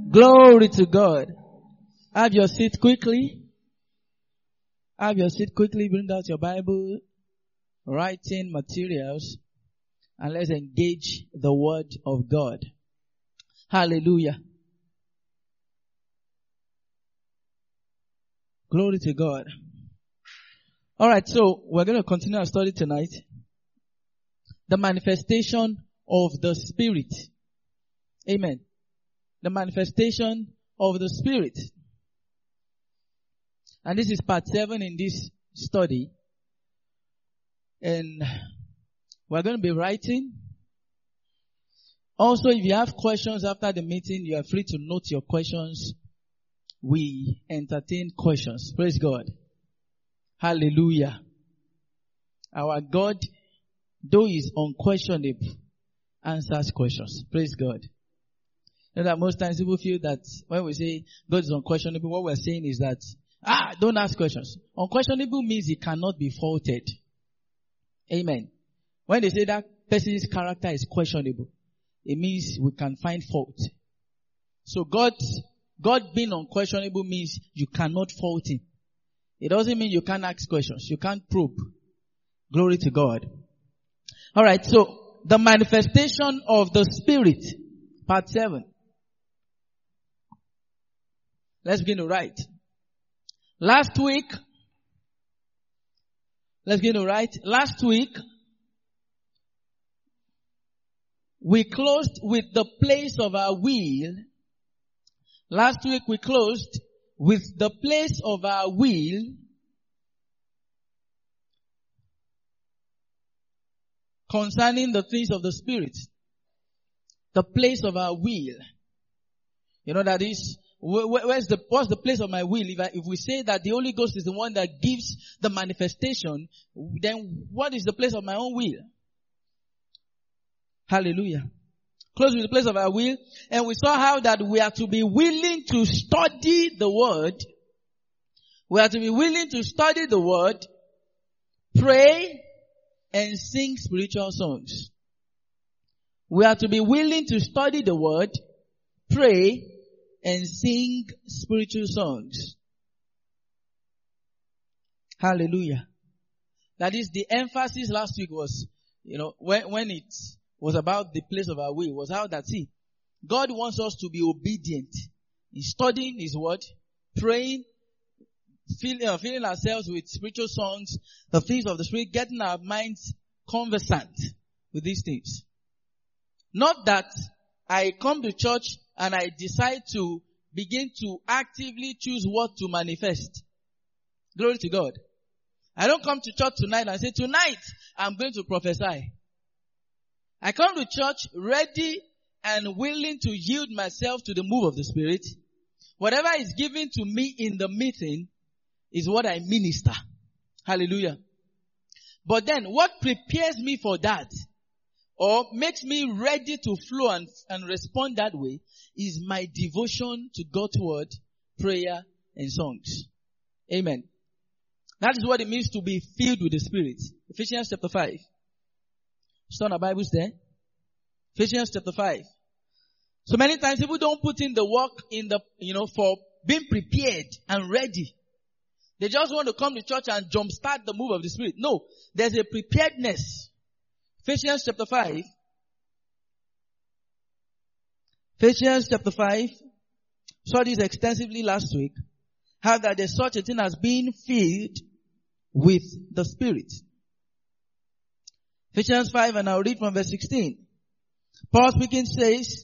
Glory to God. Have your seat quickly. Have your seat quickly. Bring out your Bible, writing materials, and let's engage the Word of God. Hallelujah. Glory to God. Alright, so we're going to continue our study tonight. The manifestation of the Spirit. Amen. The manifestation of the Spirit. And this is part 7 in this study. And we're going to be writing. Also, if you have questions after the meeting, you are free to note your questions. We entertain questions. Praise God. Hallelujah. Our God, though He is unquestionable, answers questions. Praise God. You know that most times people feel that when we say God is unquestionable, what we're saying is that, don't ask questions. Unquestionable means He cannot be faulted. Amen. When they say that person's character is questionable, it means we can find fault. So God being unquestionable means you cannot fault Him. It doesn't mean you can't ask questions. You can't probe. Glory to God. Alright, so the manifestation of the Spirit, part 7. Let's begin to write. Last week, we closed with the place of our will. Last week we closed with the place of our will concerning the things of the Spirit. The place of our will. You know that is, what's the place of my will? If we say that the Holy Ghost is the one that gives the manifestation, then what is the place of my own will? Hallelujah. Close with the place of our will. And we saw how that we are to be willing to study the Word. We are to be willing to study the Word, pray, and sing spiritual songs. We are to be willing to study the Word, pray, and sing spiritual songs. Hallelujah. That is, the emphasis last week was, when it was about the place of our will, was how that, God wants us to be obedient in studying His Word, praying, filling ourselves with spiritual songs, the things of the Spirit, getting our minds conversant with these things. Not that I come to church and I decide to begin to actively choose what to manifest. Glory to God. I don't come to church tonight and say, tonight I'm going to prophesy. I come to church ready and willing to yield myself to the move of the Spirit. Whatever is given to me in the meeting is what I minister. Hallelujah. But then what prepares me for that, or makes me ready to flow and respond that way, is my devotion to God's Word, prayer, and songs. Amen. That is what it means to be filled with the Spirit. Ephesians chapter 5. Turn our Bibles there. Ephesians chapter 5. So many times people don't put in the work for being prepared and ready. They just want to come to church and jumpstart the move of the Spirit. No, there's a preparedness. Ephesians chapter 5. Ephesians chapter 5. Saw this extensively last week. How that there's such a thing as being filled with the Spirit. Ephesians 5, and I'll read from verse 16. Paul speaking says,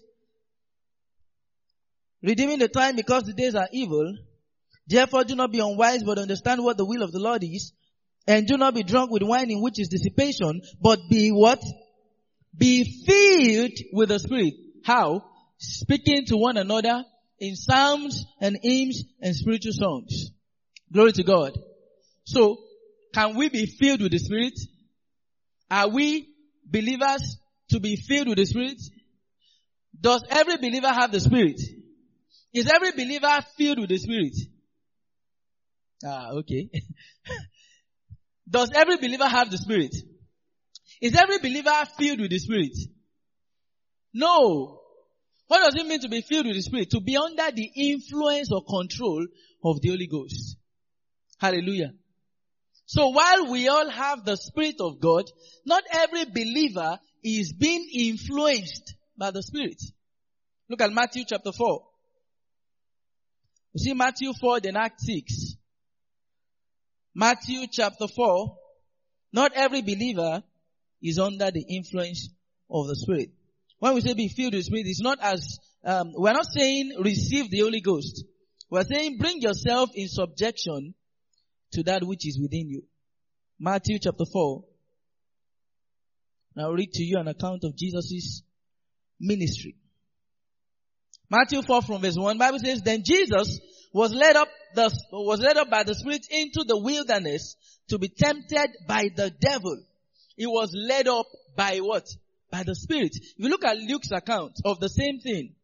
redeeming the time because the days are evil. Therefore do not be unwise, but understand what the will of the Lord is. And do not be drunk with wine, in which is dissipation, but be what? Be filled with the Spirit. How? Speaking to one another in psalms and hymns and spiritual songs. Glory to God. So, can we be filled with the Spirit? Are we believers to be filled with the Spirit? Does every believer have the Spirit? Is every believer filled with the Spirit? Okay. Does every believer have the Spirit? Is every believer filled with the Spirit? No. What does it mean to be filled with the Spirit? To be under the influence or control of the Holy Ghost. Hallelujah. So while we all have the Spirit of God, not every believer is being influenced by the Spirit. Look at Matthew chapter 4. You see Matthew 4, then Acts 6. Matthew chapter 4. Not every believer is under the influence of the Spirit. When we say be filled with the Spirit, it's not as, we're not saying receive the Holy Ghost. We're saying bring yourself in subjection to that which is within you. Matthew chapter 4. Now I'll read to you an account of Jesus' ministry. Matthew 4 from verse 1, Bible says, then Jesus was led up by the Spirit into the wilderness to be tempted by the devil. He was led up by what? By the Spirit. If you look at Luke's account of the same thing,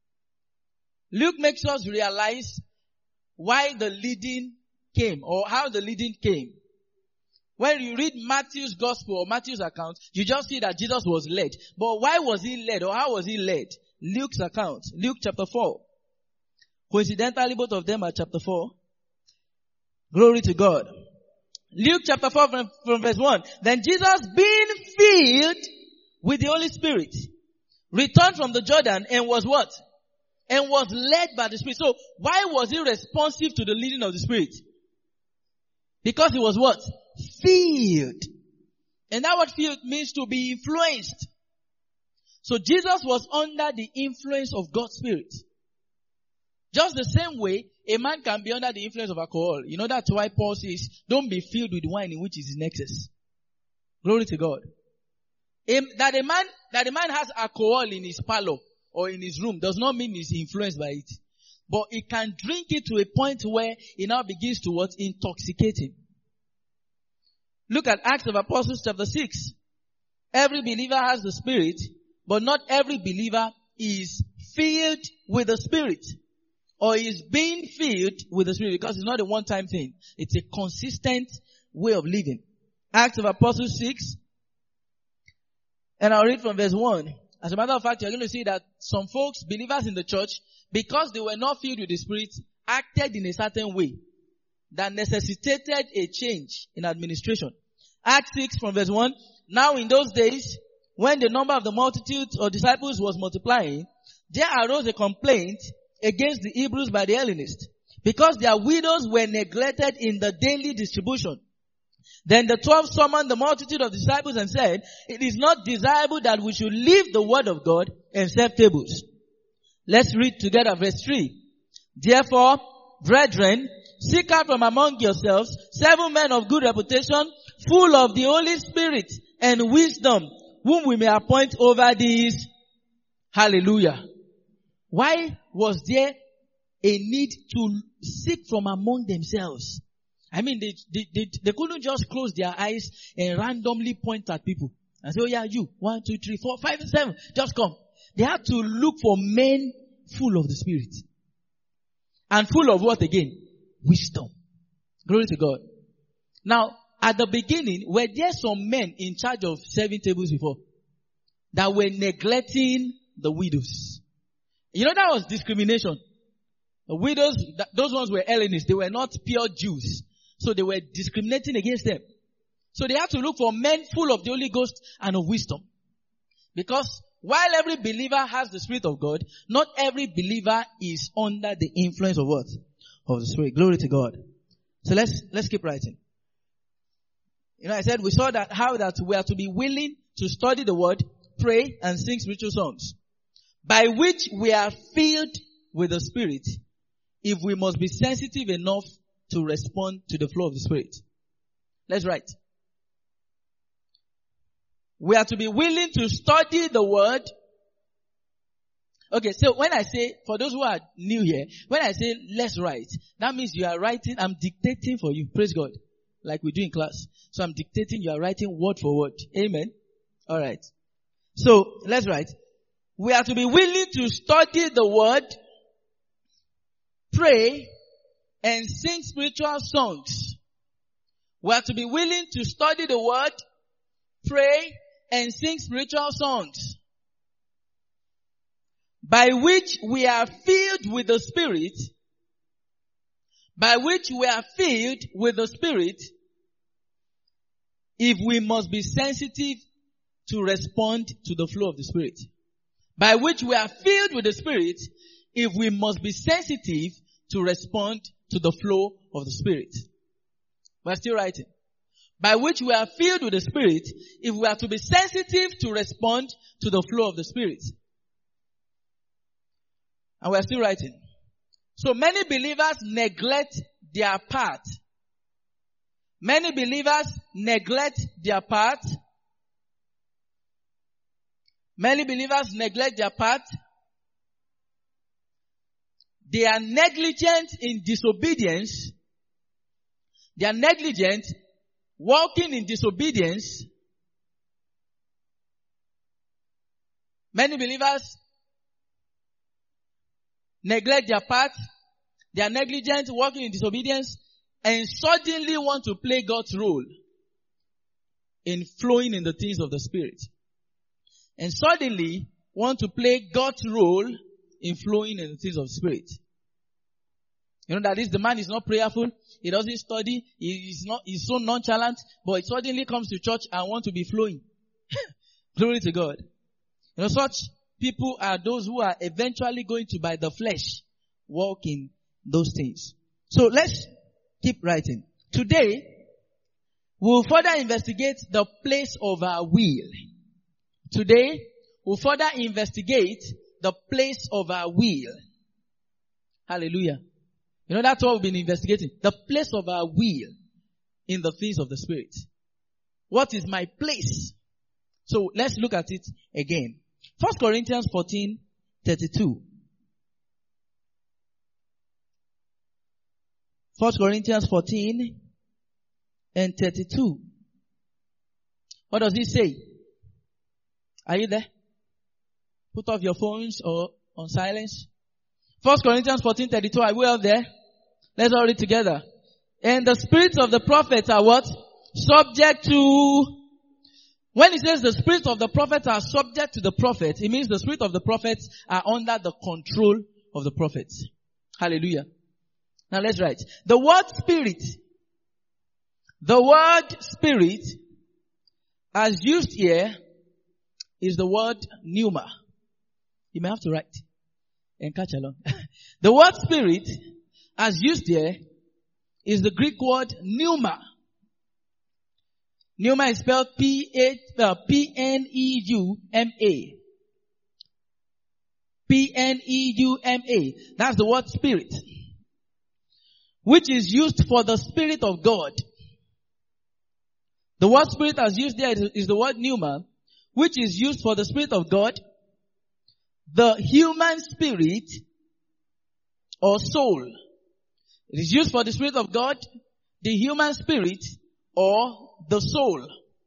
Luke makes us realize why the leading came, or how the leading came. When you read Matthew's gospel or Matthew's account, you just see that Jesus was led. But why was he led, or how was he led? Luke's account, Luke chapter 4. Coincidentally, both of them are chapter 4. Glory to God. Luke chapter 4 from verse 1. Then Jesus, being filled with the Holy Spirit, returned from the Jordan and was what? And was led by the Spirit. So why was he responsive to the leading of the Spirit? Because he was what? Filled. And that word filled means to be influenced. So Jesus was under the influence of God's Spirit. Just the same way, a man can be under the influence of alcohol. You know, that's why Paul says, don't be filled with wine in which is in excess. Glory to God. That a man has alcohol in his parlor or in his room does not mean he's influenced by it. But he can drink it to a point where it now begins to what? Intoxicate him. Look at Acts of Apostles chapter 6. Every believer has the Spirit, but not every believer is filled with the Spirit. Or is being filled with the Spirit, because it's not a one-time thing. It's a consistent way of living. Acts of Apostles 6. And I'll read from verse 1. As a matter of fact, you're going to see that some folks, believers in the church, because they were not filled with the Spirit, acted in a certain way that necessitated a change in administration. Acts 6 from verse 1. Now in those days, when the number of the multitude or disciples was multiplying, there arose a complaint against the Hebrews by the Hellenists, because their widows were neglected in the daily distribution. Then the 12 summoned the multitude of disciples and said, it is not desirable that we should leave the word of God and serve tables. Let's read together verse 3. Therefore, brethren, seek out from among yourselves 7 men of good reputation, full of the Holy Spirit and wisdom, whom we may appoint over these. Hallelujah. Why was there a need to seek from among themselves? I mean, they couldn't just close their eyes and randomly point at people and say, oh yeah, you, 1, 2, 3, 4, 5, 7, just come. They had to look for men full of the Spirit. And full of what again? Wisdom. Glory to God. Now, at the beginning, were there some men in charge of serving tables before that were neglecting the widows? You know, that was discrimination. The widows, those ones were Hellenists. They were not pure Jews. So they were discriminating against them. So they had to look for men full of the Holy Ghost and of wisdom. Because while every believer has the Spirit of God, not every believer is under the influence of what? Of the Spirit. Glory to God. So let's keep writing. You know, I said we saw that how that we are to be willing to study the word, pray, and sing spiritual songs, by which we are filled with the Spirit, if we must be sensitive enough to respond to the flow of the Spirit. Let's write. We are to be willing to study the word. Okay, so when I say, for those who are new here, when I say let's write, that means you are writing, I'm dictating for you. Praise God. Like we do in class. So I'm dictating, you are writing word for word. Amen. Alright. So, let's write. We are to be willing to study the word, pray, and sing spiritual songs. We are to be willing to study the word, pray, and sing spiritual songs, by which we are filled with the Spirit, if we must be sensitive to respond to the flow of the Spirit. By which we are filled with the Spirit, if we must be sensitive to respond to the flow of the Spirit. We're still writing. By which we are filled with the Spirit, if we are to be sensitive to respond to the flow of the Spirit. And we're still writing. So many believers neglect their part. Many believers neglect their part. Many believers neglect their part. They are negligent in disobedience. They are negligent, walking in disobedience. Many believers neglect their part. They are negligent, walking in disobedience, and suddenly want to play God's role in flowing in the things of the Spirit. And suddenly want to play God's role in flowing in the things of the Spirit. You know that the man is not prayerful. He doesn't study. He's so nonchalant, but he suddenly comes to church and wants to be flowing. Glory to God. You know, such people are those who are eventually going to, by the flesh, walk in those things. So let's keep writing. Today, we'll further investigate the place of our will. Today, we'll further investigate the place of our will. Hallelujah. You know, that's what we've been investigating. The place of our will in the things of the Spirit. What is my place? So let's look at it again. 1 Corinthians 14:32. 1 Corinthians 14 and 32. What does it say? Are you there? Put off your phones or on silence. 1 Corinthians 14:32. Are we all there? Let's all read together. And the spirits of the prophets are what? Subject to... When it says the spirits of the prophets are subject to the prophets, it means the spirit of the prophets are under the control of the prophets. Hallelujah. Now let's write. The word spirit as used here is the word pneuma. You may have to write and catch along. The word spirit as used here is the Greek word pneuma. Pneuma is spelled P-N-E-U-M-A. P-N-E-U-M-A. That's the word spirit, which is used for the Spirit of God. The word spirit as used there is the word pneuma, which is used for the Spirit of God, the human spirit or soul. It is used for the Spirit of God, the human spirit or the soul.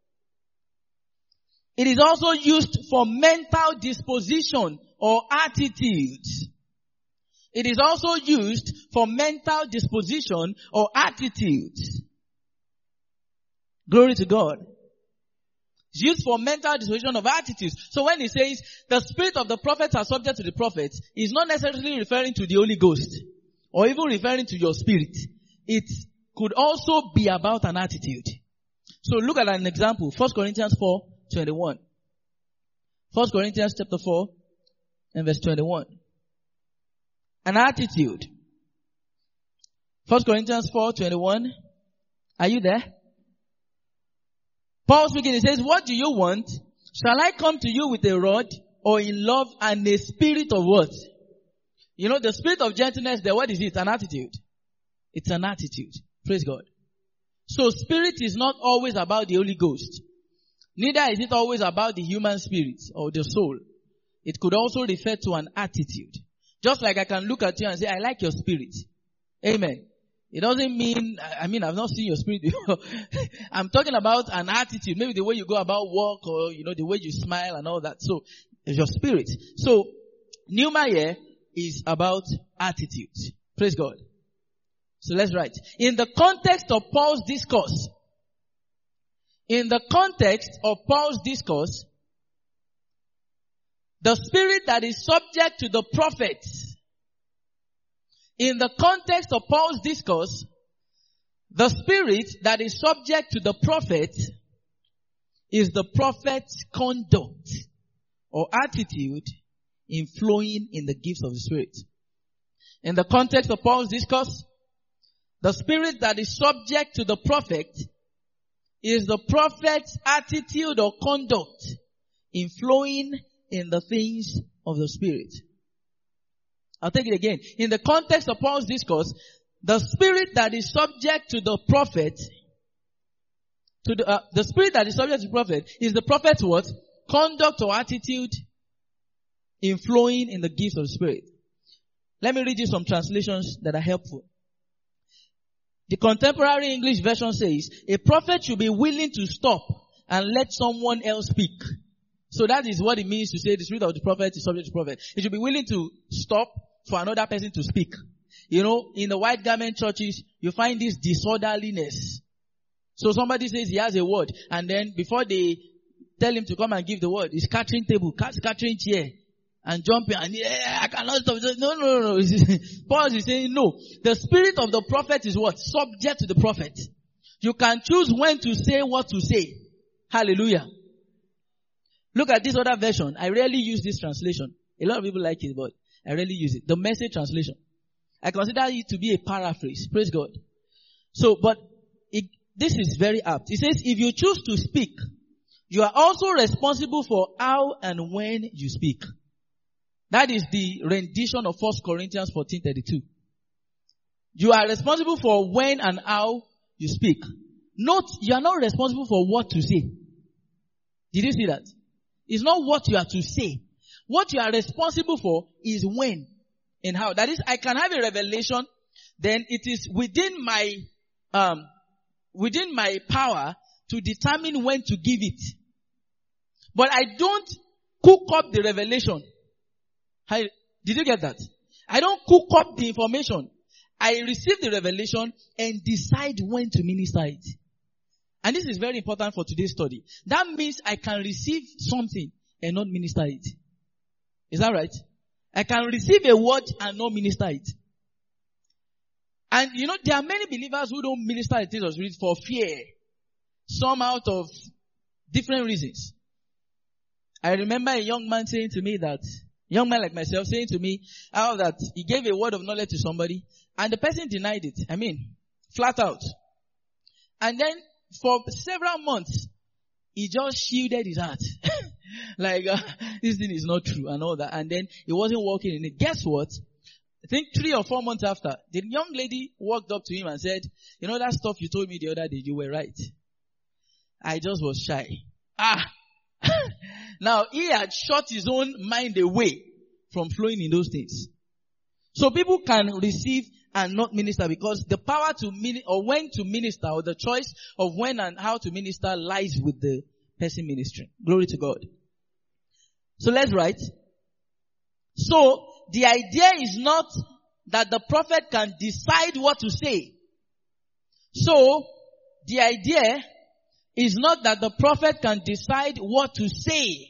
It is also used for mental disposition or attitudes. It is also used for mental disposition or attitudes. Glory to God. It's used for mental disposition of attitudes. So when he says the spirit of the prophets are subject to the prophets, he's not necessarily referring to the Holy Ghost or even referring to your spirit. It could also be about an attitude. So look at an example. 1 Corinthians 4:21. 1 Corinthians chapter 4 and verse 21. An attitude. 1 Corinthians 4:21. Are you there? Paul speaking, he says, what do you want? Shall I come to you with a rod or in love and a spirit of what? You know, the spirit of gentleness there, what is it? An attitude. It's an attitude. Praise God. So spirit is not always about the Holy Ghost. Neither is it always about the human spirit or the soul. It could also refer to an attitude. Just like I can look at you and say, I like your spirit. Amen. It doesn't mean, I've not seen your spirit before. I'm talking about an attitude. Maybe the way you go about work or, the way you smile and all that. So, it's your spirit. So, pneuma here is about attitudes. Praise God. So let's write. In the context of Paul's discourse, The spirit that is subject to the prophet. In the context of Paul's discourse, the spirit that is subject to the prophet is the prophet's conduct or attitude in flowing in the gifts of the Spirit. In the context of Paul's discourse, the spirit that is subject to the prophet is the prophet's attitude or conduct in flowing in the things of the Spirit. I'll take it again. In the context of Paul's discourse, the spirit that is subject to the prophet, the spirit that is subject to the prophet is the prophet's what? Conduct or attitude in flowing in the gifts of the Spirit. Let me read you some translations that are helpful. The Contemporary English Version says, a prophet should be willing to stop and let someone else speak. So that is what it means to say the spirit of the prophet is subject to the prophet. He should be willing to stop for another person to speak. You know, in the white garment churches, you find this disorderliness. So somebody says he has a word, and then before they tell him to come and give the word, he's scattering table, scattering chair, and jumping, and I cannot stop. No. Paul is saying, no. The spirit of the prophet is what? Subject to the prophet. You can choose when to say what to say. Hallelujah. Look at this other version. I rarely use this translation. A lot of people like it, but I rarely use it. The Message translation. I consider it to be a paraphrase. Praise God. So, but this is very apt. It says, if you choose to speak, you are also responsible for how and when you speak. That is the rendition of 1 Corinthians 14:32. You are responsible for when and how you speak. Note, you are not responsible for what to say. Did you see that? It's not what you are to say. What you are responsible for is when and how. That is, I can have a revelation, then it is within my power to determine when to give it. But I don't cook up the revelation. Did you get that? I don't cook up the information. I receive the revelation and decide when to minister it. And this is very important for today's study. That means I can receive something and not minister it. Is that right? I can receive a word and not minister it. And you know, there are many believers who don't minister the things of the Spirit for fear. Some out of different reasons. I remember a young man saying to me that, young man like myself saying to me, how that he gave a word of knowledge to somebody and the person denied it. I mean, flat out. And then for several months, he just shielded his heart. Like, this thing is not true and all that. And then he wasn't walking in it. Guess what? I think 3 or 4 months after, the young lady walked up to him and said, you know that stuff you told me the other day, you were right. I just was shy. Now, he had shut his own mind away from flowing in those things. So people can receive and not minister because the power to or when to minister, or the choice of when and how to minister lies with the person ministering. Glory to God. So let's write. So the idea is not that the prophet can decide what to say. So the idea is not that the prophet can decide what to say.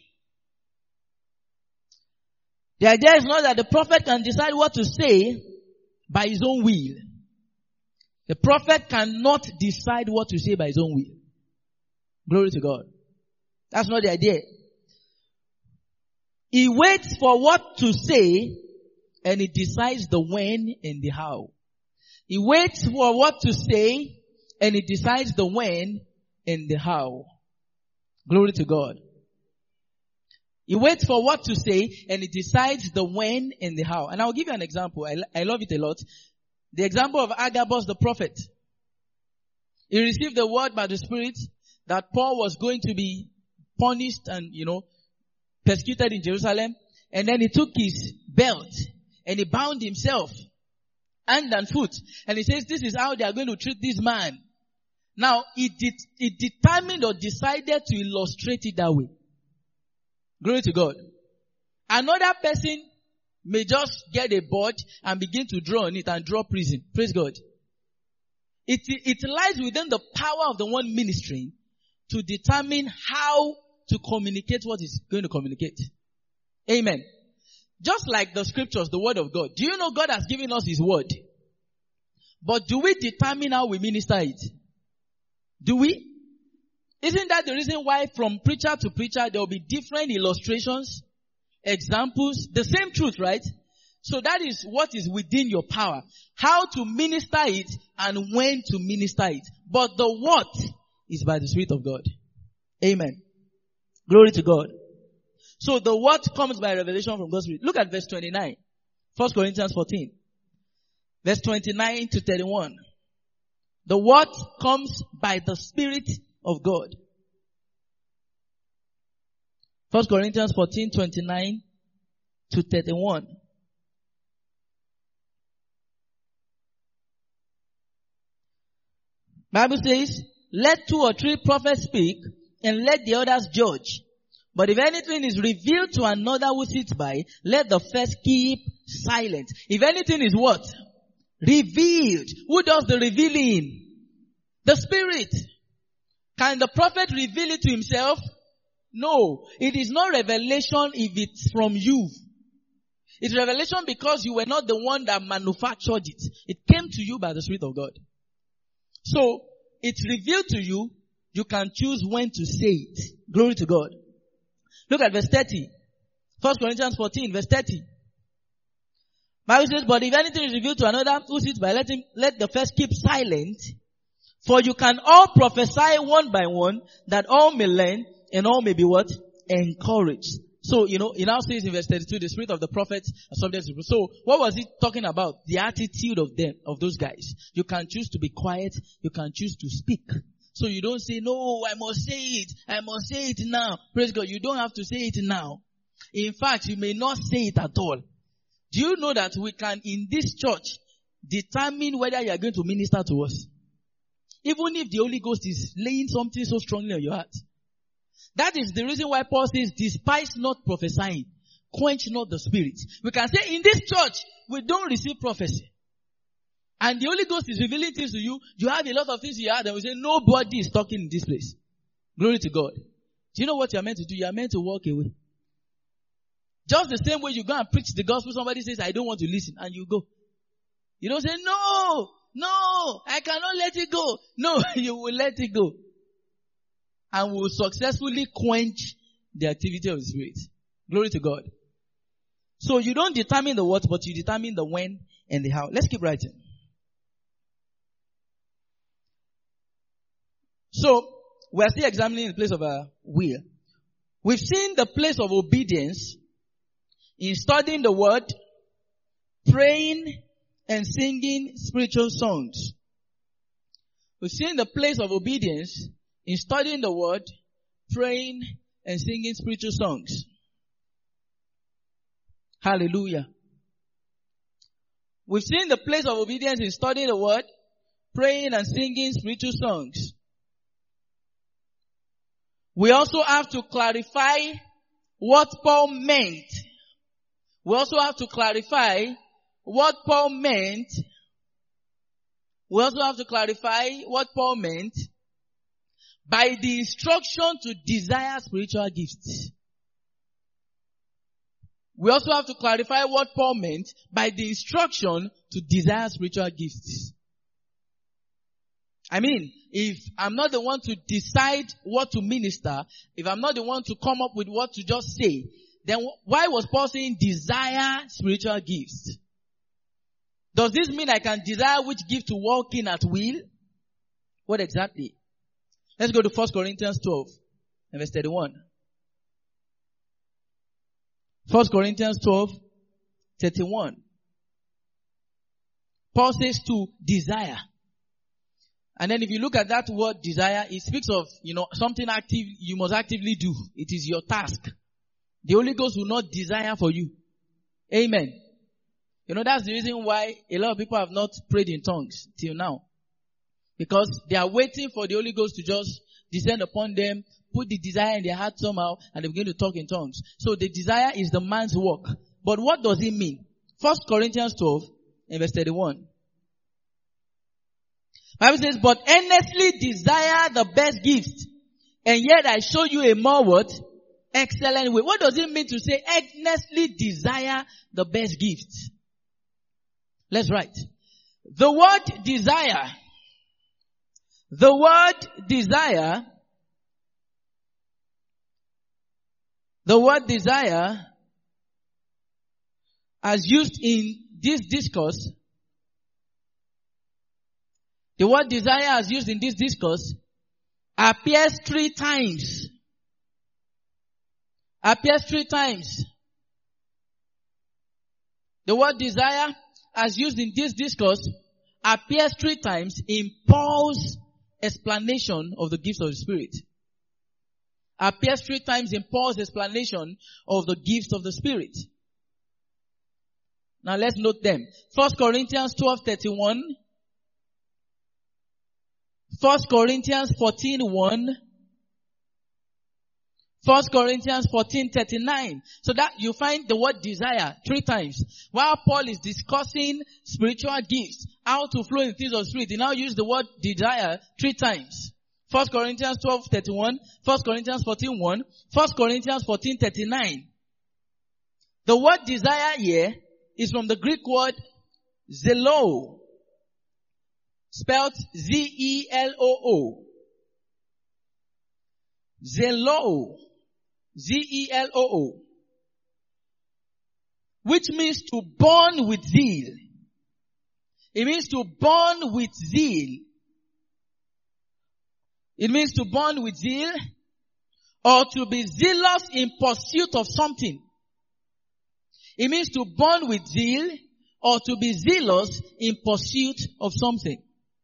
The idea is not that the prophet can decide what to say by his own will. The prophet cannot decide what to say by his own will. Glory to God. That's not the idea. He waits for what to say and he decides the when and the how. He waits for what to say and he decides the when and the how. Glory to God. He waits for what to say and he decides the when and the how. And I'll give you an example. I love it a lot. The example of Agabus the prophet. He received the word by the Spirit that Paul was going to be punished and, persecuted in Jerusalem. And then he took his belt and he bound himself hand and foot. And he says, this is how they are going to treat this man. Now, he determined or decided to illustrate it that way. Glory to God. Another person may just get a board and begin to draw on it and draw prison. Praise God. It lies within the power of the one ministering to determine how to communicate what is going to communicate. Amen. Just like the scriptures, the word of God. Do you know God has given us his word? But do we determine how we minister it? Do we? Isn't that the reason why from preacher to preacher there will be different illustrations, examples, the same truth, right? So that is what is within your power. How to minister it and when to minister it. But the what is by the Spirit of God. Amen. Glory to God. So the what comes by revelation from God's Spirit. Look at verse 29. 1 Corinthians 14. Verse 29 to 31. The what comes by the Spirit of God. 1 Corinthians 14, 29 to 31. Bible says, let 2 or 3 prophets speak and let the others judge. But if anything is revealed to another who sits by, let the first keep silent. If anything is what? Revealed. Who does the revealing? The Spirit. Can the prophet reveal it to himself? No. It is not revelation if it's from you. It's revelation because you were not the one that manufactured it. It came to you by the Spirit of God. So, it's revealed to you. You can choose when to say it. Glory to God. Look at verse 30. 1 Corinthians 14, verse 30. Bible says, but if anything is revealed to another who sits by, let the first keep silent. For you can all prophesy one by one, that all may learn, and all may be what? Encouraged. So, it now says in verse 32, the spirit of the prophets are subject to. So, what was it talking about? The attitude of them, of those guys. You can choose to be quiet. You can choose to speak. So you don't say, no, I must say it. I must say it now. Praise God. You don't have to say it now. In fact, you may not say it at all. Do you know that we can, in this church, determine whether you are going to minister to us? Even if the Holy Ghost is laying something so strongly on your heart. That is the reason why Paul says, despise not prophesying, quench not the spirit. We can say, in this church, we don't receive prophecy. And the Holy Ghost is revealing things to you. You have a lot of things in your heart, and we say, nobody is talking in this place. Glory to God. Do you know what you are meant to do? You are meant to walk away. Just the same way you go and preach the gospel, somebody says, I don't want to listen, and you go. You don't say, no, I cannot let it go. No, you will let it go. And will successfully quench the activity of the Spirit. Glory to God. So you don't determine the what, but you determine the when and the how. Let's keep writing. So, we're still examining the place of our will. We've seen the place of obedience in studying the word, praying, and singing spiritual songs. We've seen the place of obedience in studying the word, praying, and singing spiritual songs. Hallelujah. We've seen the place of obedience in studying the word, praying, and singing spiritual songs. We also have to clarify what Paul meant. We also have to clarify what Paul meant. We also have to clarify what Paul meant by the instruction to desire spiritual gifts. We also have to clarify what Paul meant by the instruction to desire spiritual gifts. I mean, if I'm not the one to decide what to minister, if I'm not the one to come up with what to just say, then why was Paul saying desire spiritual gifts? Does this mean I can desire which gift to walk in at will? What exactly? Let's go to 1 Corinthians 12 and verse 31. 1 Corinthians 12, 31. Paul says to desire. And then if you look at that word desire, it speaks of, something active you must actively do. It is your task. The Holy Ghost will not desire for you. Amen. That's the reason why a lot of people have not prayed in tongues till now. Because they are waiting for the Holy Ghost to just descend upon them, put the desire in their heart somehow, and they begin to talk in tongues. So the desire is the man's work. But what does it mean? 1 Corinthians 12 and verse 31. Bible says, but earnestly desire the best gift, and yet I show you a more what? excellent way. What does it mean to say earnestly desire the best gift? Let's write. The word desire as used in this discourse, appears three times. The word desire, as used in this discourse, appears three times in Paul's explanation of the gifts of the Spirit. Appears three times in Paul's explanation of the gifts of the Spirit. Now let's note them. 1 Corinthians 12:31. 1 Corinthians 14:1. 1 Corinthians 14:39. So that you find the word desire three times. While Paul is discussing spiritual gifts, how to flow in things of spirit, he now uses the word desire three times. 1 Corinthians 12:31, 1 Corinthians 14:1, 1 Corinthians 14:39. The word desire here is from the Greek word zeloo, spelled Z-E-L-O-O. Zeloo. Z-E-L-O-O. Which means to burn with zeal. It means to burn with zeal. It means to burn with zeal or to be zealous in pursuit of something. It means to burn with zeal or to be zealous in pursuit of something.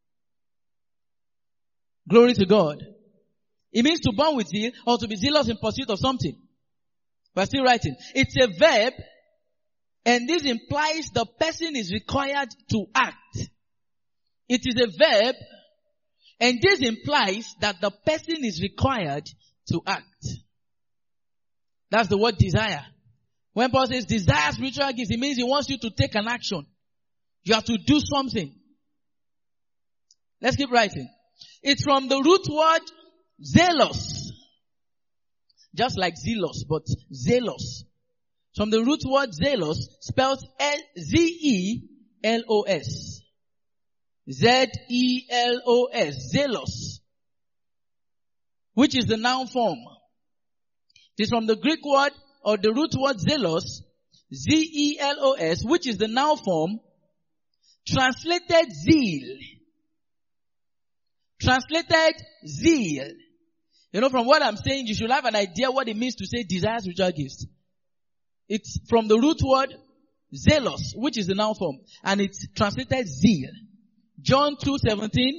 Glory to God. It means to burn with zeal or to be zealous in pursuit of something. We're still writing. It's a verb, and this implies the person is required to act. It is a verb, and this implies that the person is required to act. That's the word desire. When Paul says desire spiritual gifts, it means he wants you to take an action. You have to do something. Let's keep writing. It's from the root word zealous. Just like zealous, but zealous. From the root word zealous, spelled Z-E-L-O-S. Z-E-L-O-S. Zealous. Which is the noun form. It is from the Greek word or the root word zealous, Z-E-L-O-S, which is the noun form, translated zeal. Translated zeal. You know, from what I'm saying, you should have an idea what it means to say desire spiritual gifts. It's from the root word zealous, which is the noun form, and it's translated zeal. John 2:17.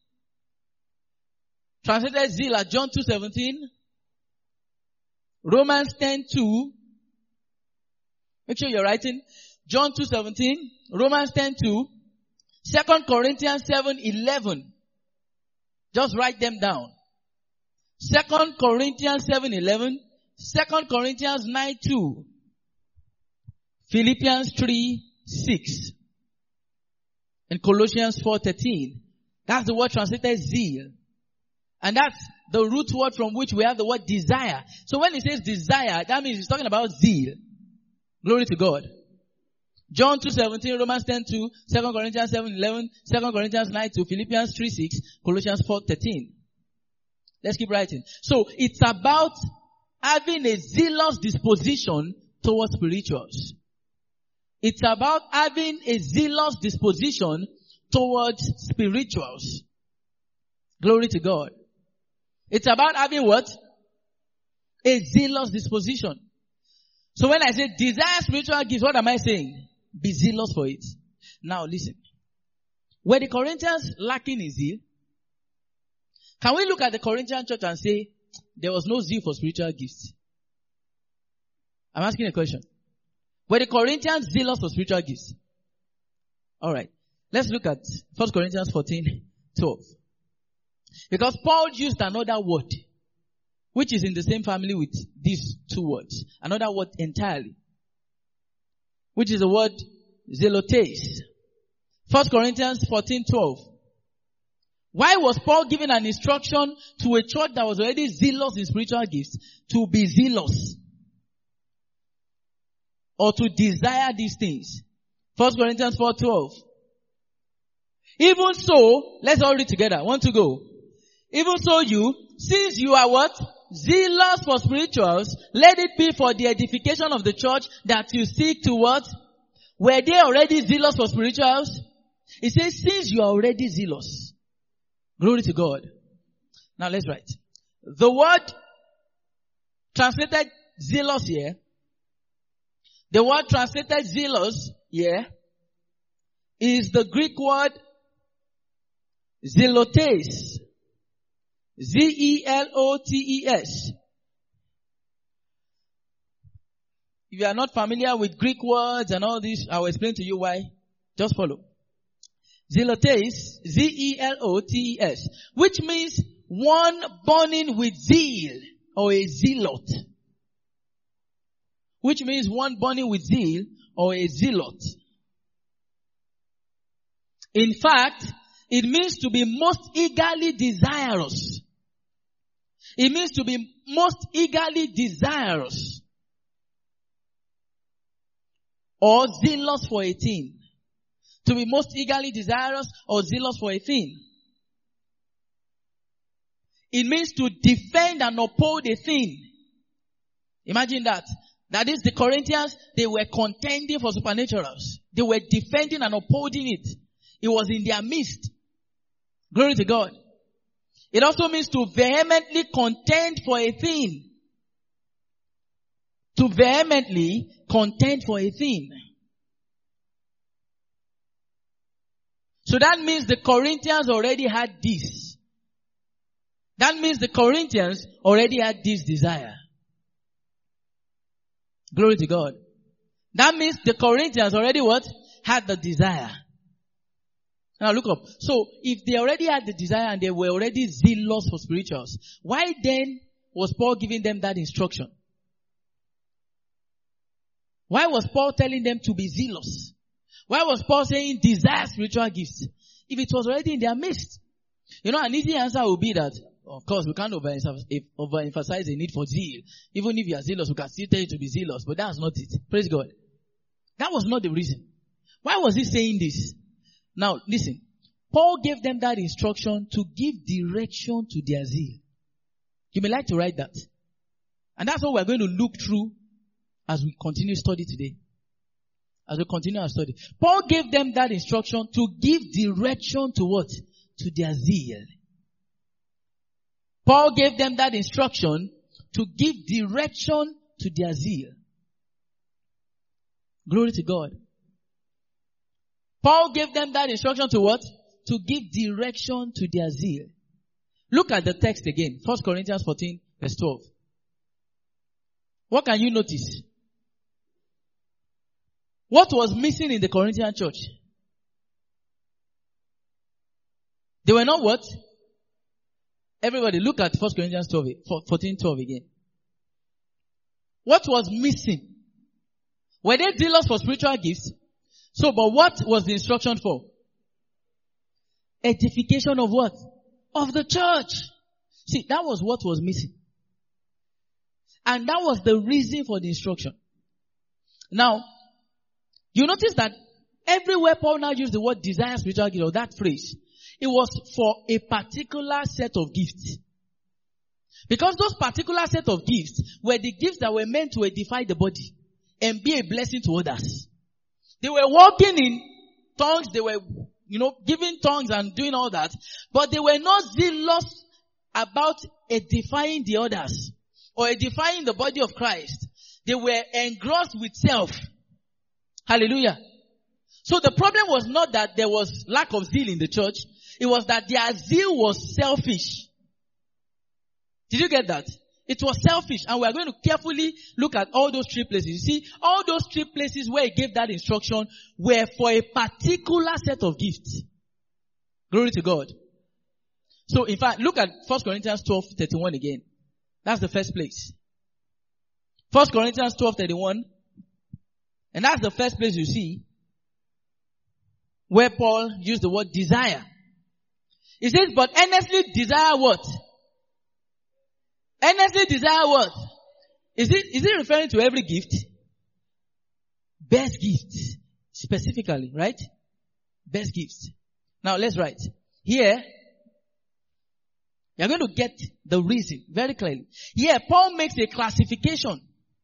Translated zeal at John 2:17. Romans 10:2. Make sure you're writing. John 2:17. Romans 10:2. 2 Corinthians 7:11. Just write them down. 2 Corinthians 7:11. 2 Corinthians 9:2. Philippians 3:6. And Colossians 4:13. That's the word translated zeal. And that's the root word from which we have the word desire. So when it says desire, that means it's talking about zeal. Glory to God. John 2:17, Romans 10:2, 2 Corinthians 7:11, 2 Corinthians 9:2, Philippians 3:6, Colossians 4:13. Let's keep writing. So it's about having a zealous disposition towards spirituals. It's about having a zealous disposition towards spirituals. Glory to God. It's about having what? A zealous disposition. So when I say desire spiritual gifts, what am I saying? Be zealous for it. Now listen. Were the Corinthians lacking in zeal? Can we look at the Corinthian church and say there was no zeal for spiritual gifts? I'm asking a question. Were the Corinthians zealous for spiritual gifts? Alright. Let's look at 1 Corinthians 14:12. Because Paul used another word, which is in the same family with these two words. Another word entirely. Which is the word zelotes. 1 Corinthians 14:12. Why was Paul giving an instruction to a church that was already zealous in spiritual gifts to be zealous? Or to desire these things? 1 Corinthians 4:12. Even so, let's all read together. 1 to go. Even so you, since you are what? Zealous for spirituals, let it be for the edification of the church that you seek to what? Were they already zealous for spirituals? It says, since you are already zealous. Glory to God. Now let's write. The word translated zealous here. The word translated zealous here is the Greek word zelotes. Z-E-L-O-T-E-S. If you are not familiar with Greek words and all this, I will explain to you why. Just follow. Zelotes, Z-E-L-O-T-E-S, which means one burning with zeal, or a zealot. Which means one burning with zeal, or a zealot. In fact, it means to be most eagerly desirous. It means to be most eagerly desirous. Or zealous for a thing. To be most eagerly desirous or zealous for a thing. It means to defend and uphold a thing. Imagine that. That is, the Corinthians, they were contending for supernaturals. They were defending and upholding it. It was in their midst. Glory to God. It also means to vehemently contend for a thing. To vehemently contend for a thing. So that means the Corinthians already had this. That means the Corinthians already had this desire. Glory to God. That means the Corinthians already what? Had the desire. Now look up. So if they already had the desire and they were already zealous for spirituals, why then was Paul giving them that instruction? Why was Paul telling them to be zealous? Why was Paul saying desire spiritual gifts? If it was already in their midst. You know, an easy answer would be that, of course, we can't overemphasize the need for zeal. Even if you are zealous, we can still tell you to be zealous. But that's not it. Praise God. That was not the reason. Why was he saying this? Now, listen. Paul gave them that instruction to give direction to their zeal. You may like to write that. And that's what we're going to look through as we continue study today. As we continue our study. Paul gave them that instruction to give direction to what? To their zeal. Paul gave them that instruction to give direction to their zeal. Glory to God. Paul gave them that instruction to what? To give direction to their zeal. Look at the text again. 1 Corinthians 14 verse 12. What can you notice? What was missing in the Corinthian church? They were not what? Everybody look at 1 Corinthians 14:12 again. What was missing? Were they zealous for spiritual gifts? So, but what was the instruction for? Edification of what? Of the church. See, that was what was missing. And that was the reason for the instruction. Now, you notice that everywhere Paul now used the word desire spiritual gift, or that phrase, it was for a particular set of gifts. Because those particular set of gifts were the gifts that were meant to edify the body and be a blessing to others. They were walking in tongues, they were, giving tongues and doing all that, but they were not zealous about edifying the others or edifying the body of Christ. They were engrossed with self. Hallelujah. So the problem was not that there was lack of zeal in the church. It was that their zeal was selfish. Did you get that? It was selfish. And we are going to carefully look at all those three places. You see, all those three places where he gave that instruction were for a particular set of gifts. Glory to God. So in fact, look at 1 Corinthians 12:31 again. That's the first place. 1 Corinthians 12:31. And that's the first place you see where Paul used the word desire. It says, but earnestly desire what? Earnestly desire what? Is it referring to every gift? Best gifts. Specifically, right? Best gifts. Now let's write. Here, you're going to get the reason very clearly. Here, Paul makes a classification.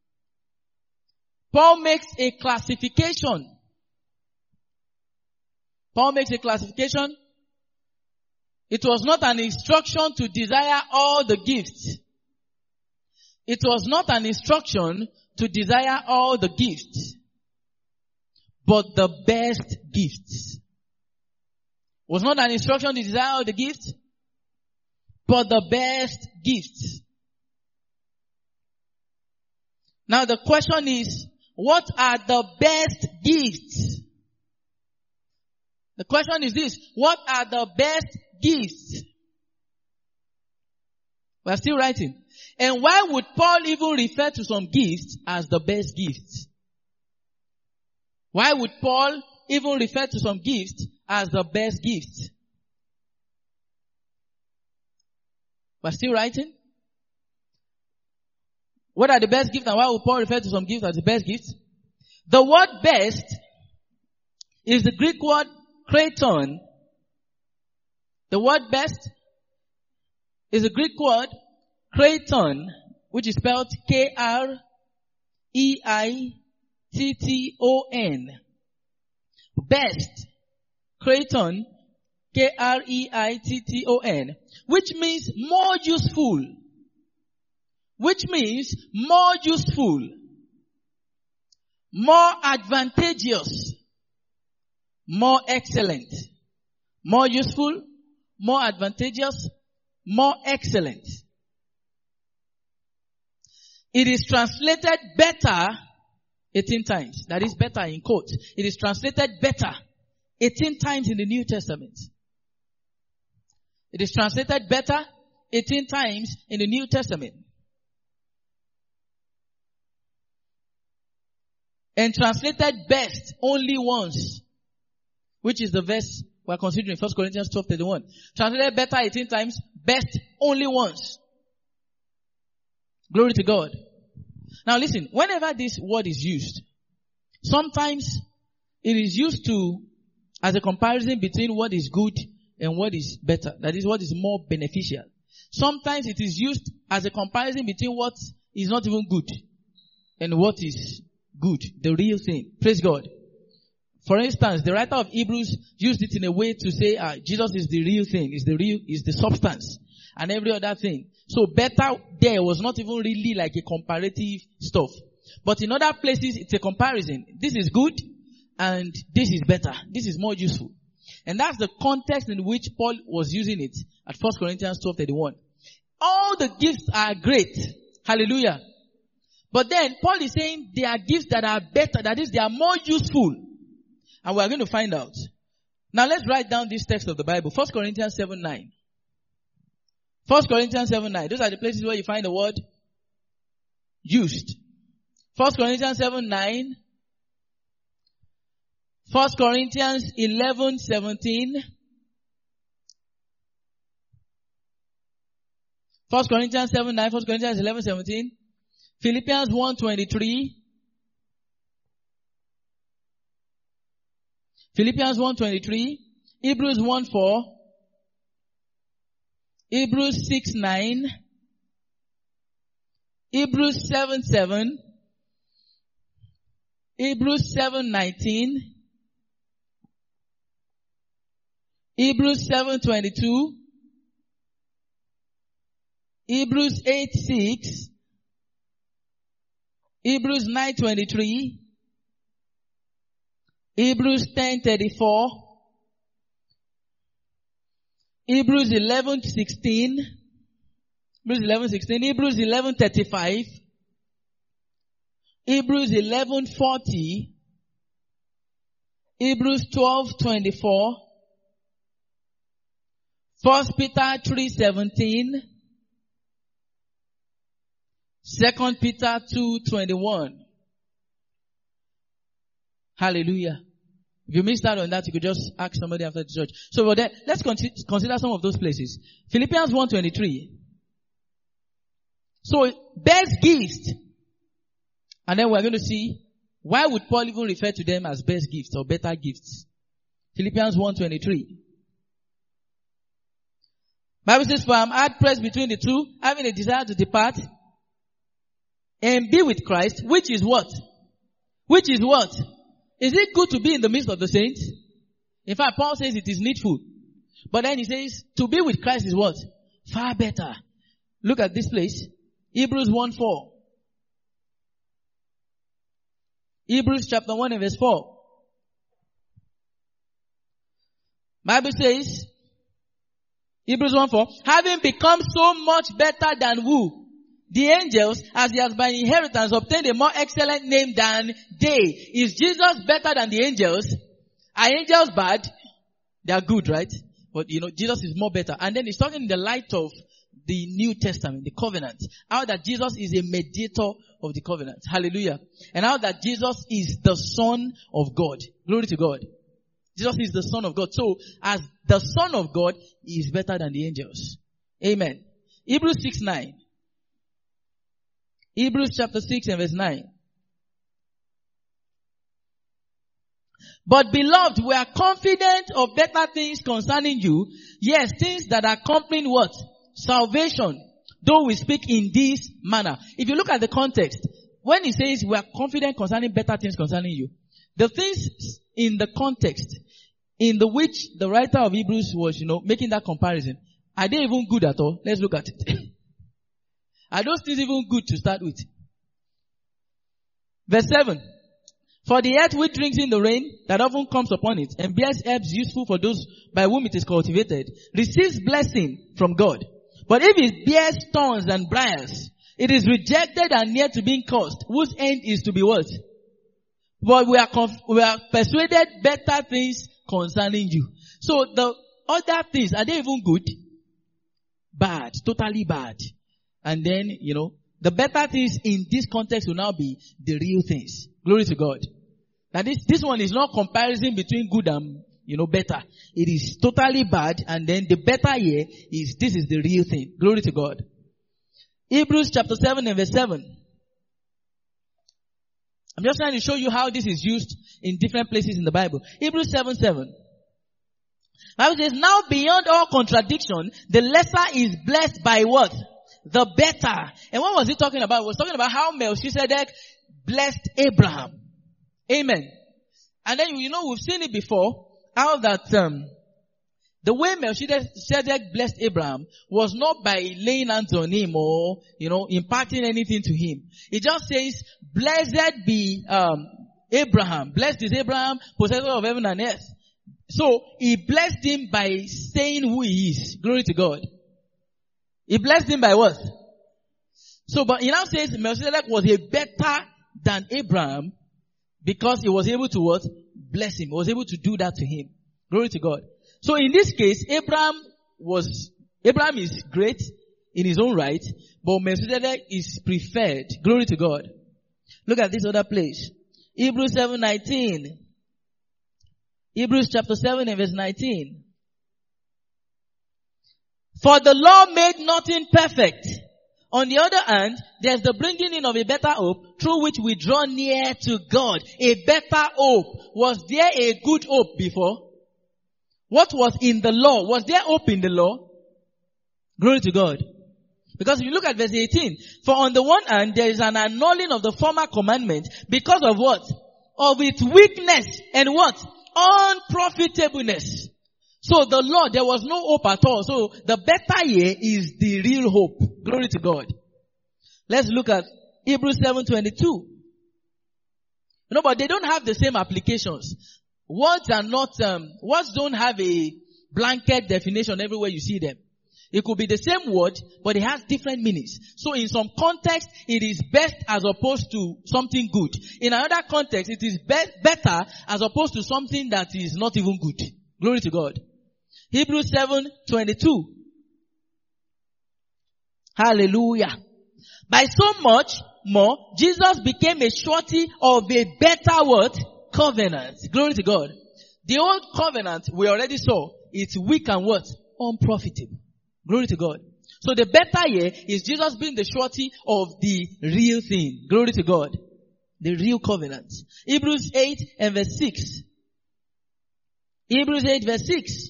Paul makes a classification. It was not an instruction to desire all the gifts. It was not an instruction to desire all the gifts, but the best gifts. It was not an instruction to desire all the gifts, but the best gifts. Now the question is, what are the best gifts? The question is this, what are the best gifts? We are still writing. And why would Paul even refer to some gifts as the best gifts? Why would Paul even refer to some gifts as the best gifts? We are still writing. What are the best gifts and why would Paul refer to some gifts as the best gifts? The word best is the Greek word kraton. The word best is the Greek word kraton, which is spelled K-R-E-I-T-T-O-N. Best. Kraton. K-R-E-I-T-T-O-N. Which means more useful. Which means more useful. More advantageous. More excellent. More useful. More advantageous. More excellent. It is translated better 18 times. That is better in quotes. It is translated better 18 times in the New Testament. It is translated better 18 times in the New Testament. And translated best only once. Which is the verse we're considering, 1 Corinthians 12:31. Translated better 18 times, best only once. Glory to God. Now listen, whenever this word is used, sometimes it is used as a comparison between what is good and what is better. That is what is more beneficial. Sometimes it is used as a comparison between what is not even good and what is good, the real thing. Praise God. For instance, the writer of Hebrews used it in a way to say, Jesus is the real thing, is the substance, and every other thing. So better there was not even really like a comparative stuff. But in other places, it's a comparison. This is good, and this is better. This is more useful. And that's the context in which Paul was using it at 1 Corinthians 12:31. All the gifts are great. Hallelujah. But then Paul is saying there are gifts that are better. That is, they are more useful. And we are going to find out. Now let's write down this text of the Bible. 1 Corinthians 7:9. 1 Corinthians 7:9. Those are the places where you find the word used. 1 Corinthians 7:9. 1 Corinthians 11:17. 1 Corinthians 7:9. 1 Corinthians 11:17. Philippians 1:23. Philippians 1:23. Hebrews 1:4. Hebrews 6:9. Hebrews 7:7. Hebrews 7:19. Hebrews 7:22. Hebrews 8:6. Hebrews 9:23. Hebrews 10:34. Hebrews 11:16. Hebrews 11:16. Hebrews 11:35. Hebrews 11:40. Hebrews 12:24. 1 Peter 3:17. 2 Peter 2:21. Hallelujah. If you missed out on that, you could just ask somebody after the church. So let's consider some of those places. Philippians 1:23. So, best gifts. And then we're going to see, why would Paul even refer to them as best gifts or better gifts? Philippians 1:23. Bible says, for I'm hard pressed between the two, having a desire to depart and be with Christ, which is what? Which is what? Is it good to be in the midst of the saints? In fact, Paul says it is needful. But then he says, to be with Christ is what? Far better. Look at this place. Hebrews 1:4. Hebrews chapter 1 and verse 4. Bible says, Hebrews 1:4, having become so much better than who? The angels, as he has by inheritance obtained a more excellent name than they. Is Jesus better than the angels? Are angels bad? They are good, right? But Jesus is more better. And then he's talking in the light of the New Testament, the covenant. How that Jesus is a mediator of the covenant. Hallelujah. And how that Jesus is the Son of God. Glory to God. Jesus is the Son of God. So, as the Son of God, he is better than the angels. Amen. Hebrews 6:9. Hebrews chapter 6 and verse 9. But beloved, we are confident of better things concerning you. Yes, things that are accompanying what? Salvation. Though we speak in this manner. If you look at the context, when he says we are confident concerning better things concerning you, the things in the context in the which the writer of Hebrews was, making that comparison, are they even good at all? Let's look at it. Are those things even good to start with? Verse 7. For the earth which drinks in the rain that often comes upon it and bears herbs useful for those by whom it is cultivated, receives blessing from God. But if it bears thorns and briars, it is rejected and near to being cursed, whose end is to be what? But we are persuaded better things concerning you. So the other things, are they even good? Bad. Totally bad. And then, the better things in this context will now be the real things. Glory to God. Now this one is not comparison between good and, better. It is totally bad, and then the better here is, this is the real thing. Glory to God. Hebrews chapter 7 and verse 7. I'm just trying to show you how this is used in different places in the Bible. Hebrews 7:7. Bible says, now beyond all contradiction, the lesser is blessed by what? The better. And what was he talking about? He was talking about how Melchizedek blessed Abraham. Amen. And then, we've seen it before, how that, the way Melchizedek blessed Abraham was not by laying hands on him or, imparting anything to him. It just says, blessed be, Abraham. Blessed is Abraham, possessor of heaven and earth. So, he blessed him by saying who he is. Glory to God. He blessed him by what? So, but he now says Melchizedek was a better than Abraham because he was able to what? Bless him. He was able to do that to him. Glory to God. So in this case, Abraham is great in his own right, but Melchizedek is preferred. Glory to God. Look at this other place. Hebrews 7:19. Hebrews chapter 7 and verse 19. For the law made nothing perfect. On the other hand, there's the bringing in of a better hope through which we draw near to God. A better hope. Was there a good hope before? What was in the law? Was there hope in the law? Glory to God. Because if you look at verse 18, for on the one hand, there is an annulling of the former commandment because of what? Of its weakness and what? Unprofitableness. So the law, there was no hope at all. So the better here is the real hope. Glory to God. Let's look at Hebrews 7:22. But they don't have the same applications. Words don't have a blanket definition everywhere you see them. It could be the same word, but it has different meanings. So in some context, it is best as opposed to something good. In another context, it is better as opposed to something that is not even good. Glory to God. Hebrews 7:22. Hallelujah. By so much more, Jesus became a surety of a better what? Covenant. Glory to God. The old covenant, we already saw, it's weak and what? Unprofitable. Glory to God. So the better here is Jesus being the surety of the real thing. Glory to God. The real covenant. Hebrews 8 and verse 6. Hebrews 8 verse 6.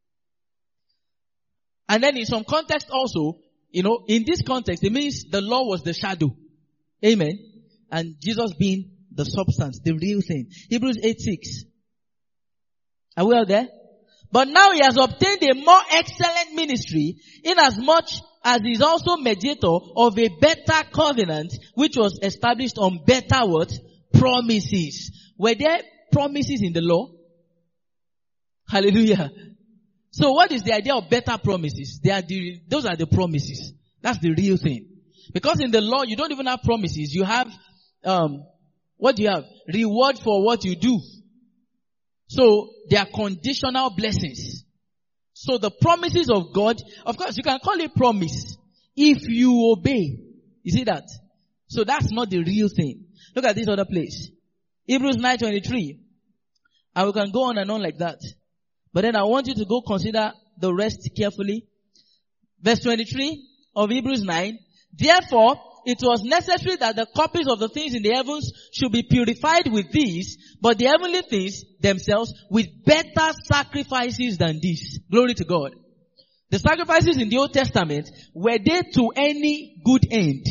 And then in some context also, in this context, it means the law was the shadow. Amen. And Jesus being the substance, the real thing. Hebrews 8 6. Are we all there? But now he has obtained a more excellent ministry, inasmuch as he is also mediator of a better covenant, which was established on better what? Promises. Were there promises in the law? Hallelujah. So what is the idea of better promises? Those are the promises. That's the real thing. Because in the law, you don't even have promises. You have, what do you have? Reward for what you do. So, they are conditional blessings. So the promises of God, of course, you can call it promise if you obey. You see that? So that's not the real thing. Look at this other place. Hebrews 9:23. And we can go on and on like that. But then I want you to go consider the rest carefully. Verse 23 of Hebrews 9. Therefore, it was necessary that the copies of the things in the heavens should be purified with these, but the heavenly things themselves with better sacrifices than these. Glory to God. The sacrifices in the Old Testament, were they to any good end?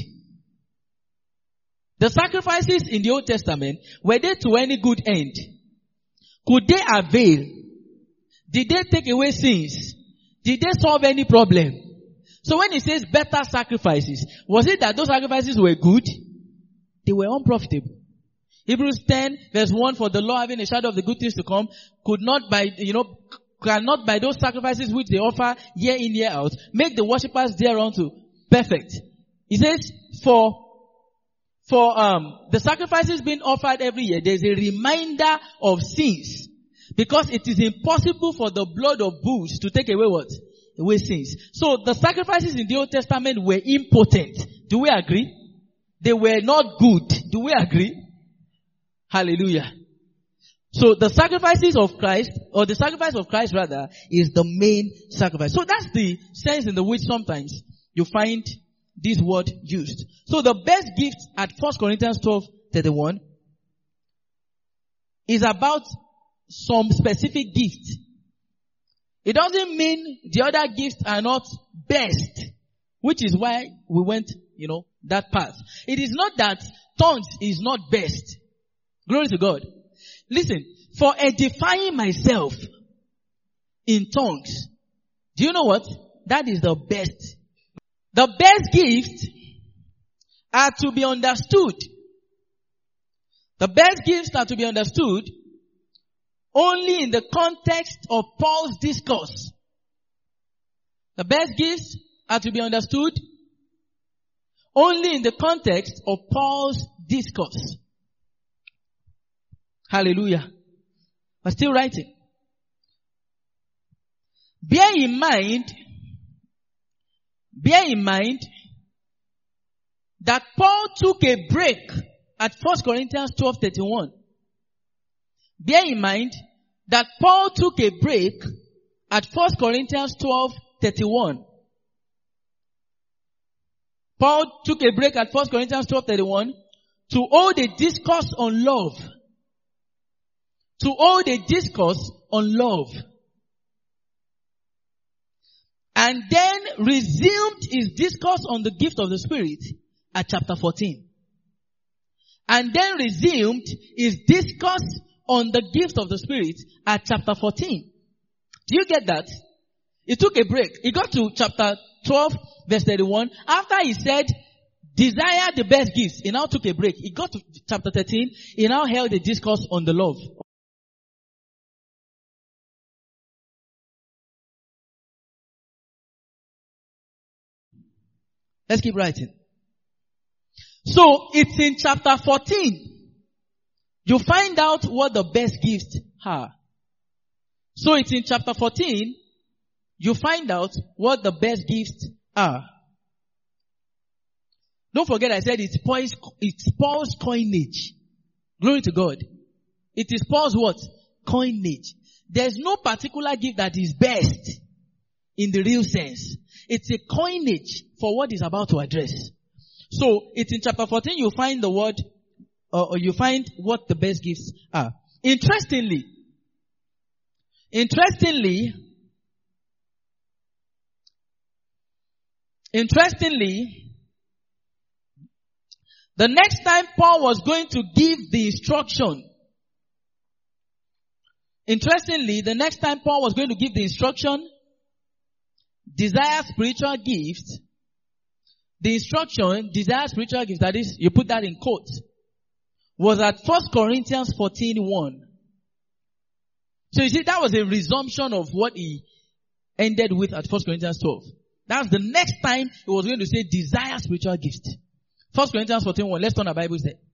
The sacrifices in the Old Testament, were they to any good end? Could they avail? Did they take away sins? Did they solve any problem? So when he says better sacrifices, was it that those sacrifices were good? They were unprofitable. Hebrews 10 verse 1, for the law having a shadow of the good things to come, cannot by those sacrifices which they offer year in, year out, make the worshippers thereunto perfect. He says, for the sacrifices being offered every year, there's a reminder of sins. Because it is impossible for the blood of bulls to take away what? Away sins. So the sacrifices in the Old Testament were impotent. Do we agree? They were not good. Do we agree? Hallelujah. So the sacrifices of Christ, or the sacrifice of Christ rather, is the main sacrifice. So that's the sense in the which sometimes you find this word used. So the best gift at 1 Corinthians 12:31 is about some specific gift. It doesn't mean the other gifts are not best, which is why we went, that path. It is not that tongues is not best. Glory to God. Listen, for edifying myself in tongues, do you know what? That is the best. The best gifts are to be understood. The best gifts are to be understood only in the context of Paul's discourse. The best gifts are to be understood only in the context of Paul's discourse. Hallelujah. I'm still writing. Bear in mind that Paul took a break at 1 Corinthians 12:31. Bear in mind that Paul took a break at 1 Corinthians 12:31. Paul took a break at 1 Corinthians 12:31 to hold a discourse on love. To hold a discourse on love. And then resumed his discourse on the gift of the Spirit at chapter 14. And then resumed his discourse on the gift of the Spirit at chapter 14. Do you get that? He took a break. He got to chapter 12 verse 31. After he said, desire the best gifts, he now took a break. He got to chapter 13. He now held a discourse on the love. Let's keep writing. So, it's in chapter 14. You find out what the best gifts are. So, it's in chapter 14. You find out what the best gifts are. Don't forget I said it's Paul's coinage. Glory to God. It is Paul's what? Coinage. there's no particular gift that is best in the real sense. It's a coinage for what is about to address. So, it's in chapter 14 you find the word, or you find what the best gifts are. Interestingly, the next time Paul was going to give the instruction, desire spiritual gifts, that is, you put that in quotes, was at 1 Corinthians 14:1. So you see, that was a resumption of what he ended with at 1 Corinthians 12. That's the next time he was going to say desire spiritual gifts. 1 Corinthians 14:1. Let's turn our Bibles there.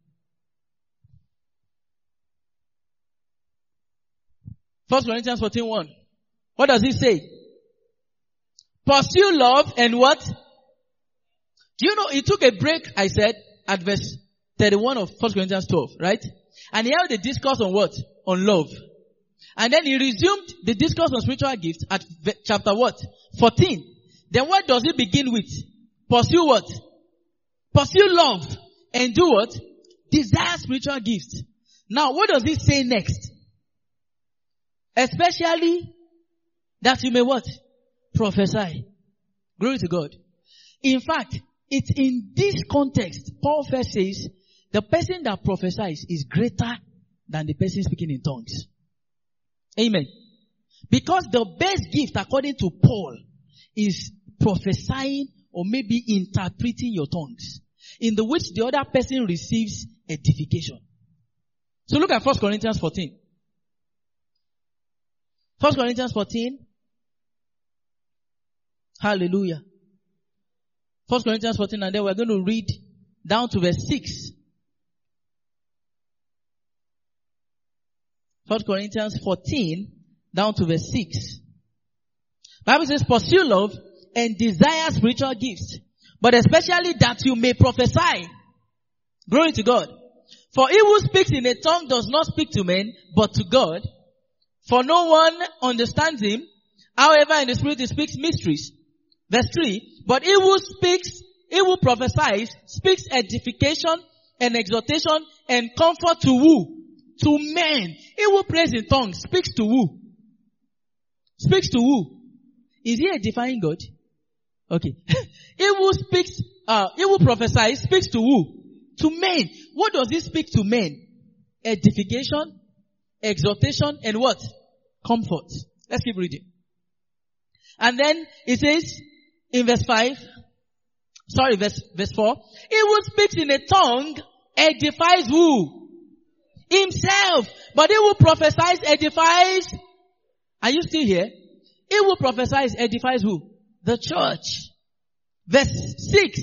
1 Corinthians 14:1. What does it say? Pursue love and what? Do you know, he took a break, I said, at verse 31 of 1 Corinthians 12, right? And he held a discourse on what? On love. And then he resumed the discourse on spiritual gifts at chapter what? 14. Then what does it begin with? Pursue what? Pursue love. And do what? Desire spiritual gifts. Now, what does it say next? Especially that you may what? Prophesy. Glory to God. In fact, it's in this context, Paul first says, the person that prophesies is greater than the person speaking in tongues. Amen. Because the best gift, according to Paul, is prophesying or maybe interpreting your tongues, in the which the other person receives edification. So look at 1 Corinthians 14. 1 Corinthians 14. Hallelujah. 1 Corinthians 14, and then we're going to read down to verse 6. 1 Corinthians 14, down to verse 6. Bible says, pursue love and desire spiritual gifts, but especially that you may prophesy. Glory to God. For he who speaks in a tongue does not speak to men, but to God. For no one understands him. However, in the spirit he speaks mysteries. Verse 3, but he who prophesies, speaks edification and exhortation and comfort to who? To men. He who prays in tongues speaks to who? Speaks to who? Is he edifying God? Okay. He who prophesies speaks to who? To men. What does he speak to men? Edification, exhortation, and what? Comfort. Let's keep reading. And then it says in verse 4, he who speaks in a tongue edifies who? Himself. But he who prophesies edifies. Are you still here? He who prophesies edifies who? The church. Verse 6.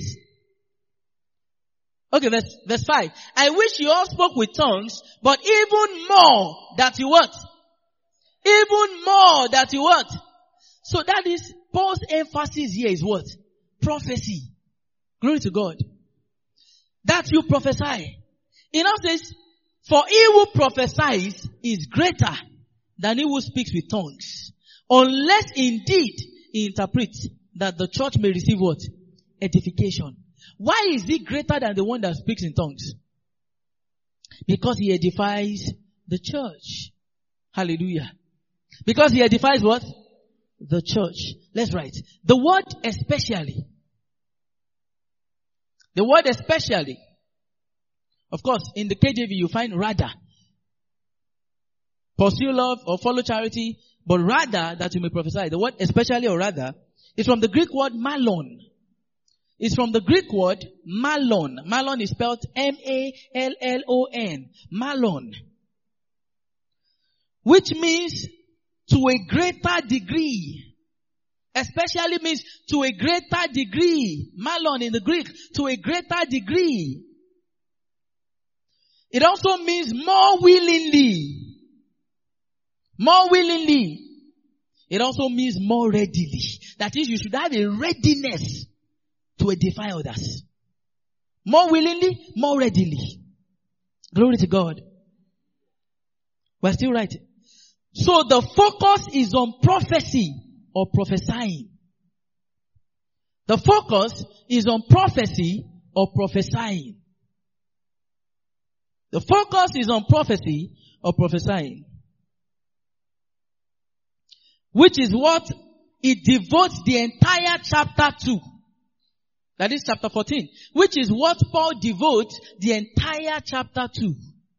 Okay, verse 5. I wish you all spoke with tongues, but even more that you what? Even more that you what? So that is, Paul's emphasis here is what? Prophecy. Glory to God. That you prophesy. He now says, for he who prophesies is greater than he who speaks with tongues. Unless indeed he interprets, that the church may receive what? Edification. Why is he greater than the one that speaks in tongues? Because he edifies the church. Hallelujah. Because he edifies what? The church. Let's write. The word especially. The word especially. Of course, in the KJV you find rather. Pursue love or follow charity, but rather that you may prophesy. The word especially or rather is from the Greek word malon. It's from the Greek word malon. Malon is spelled M-A-L-L-O-N. Malon. Which means to a greater degree. Especially means to a greater degree. Malon in the Greek, to a greater degree. It also means more willingly. More willingly. It also means more readily. That is, you should have a readiness to edify others. More willingly, more readily. Glory to God. We're still writing. So the focus is on prophecy or prophesying. The focus is on prophecy or prophesying. The focus is on prophecy or prophesying. Which is what it devotes the entire chapter to. That is chapter 14. Which is what Paul devotes the entire chapter to.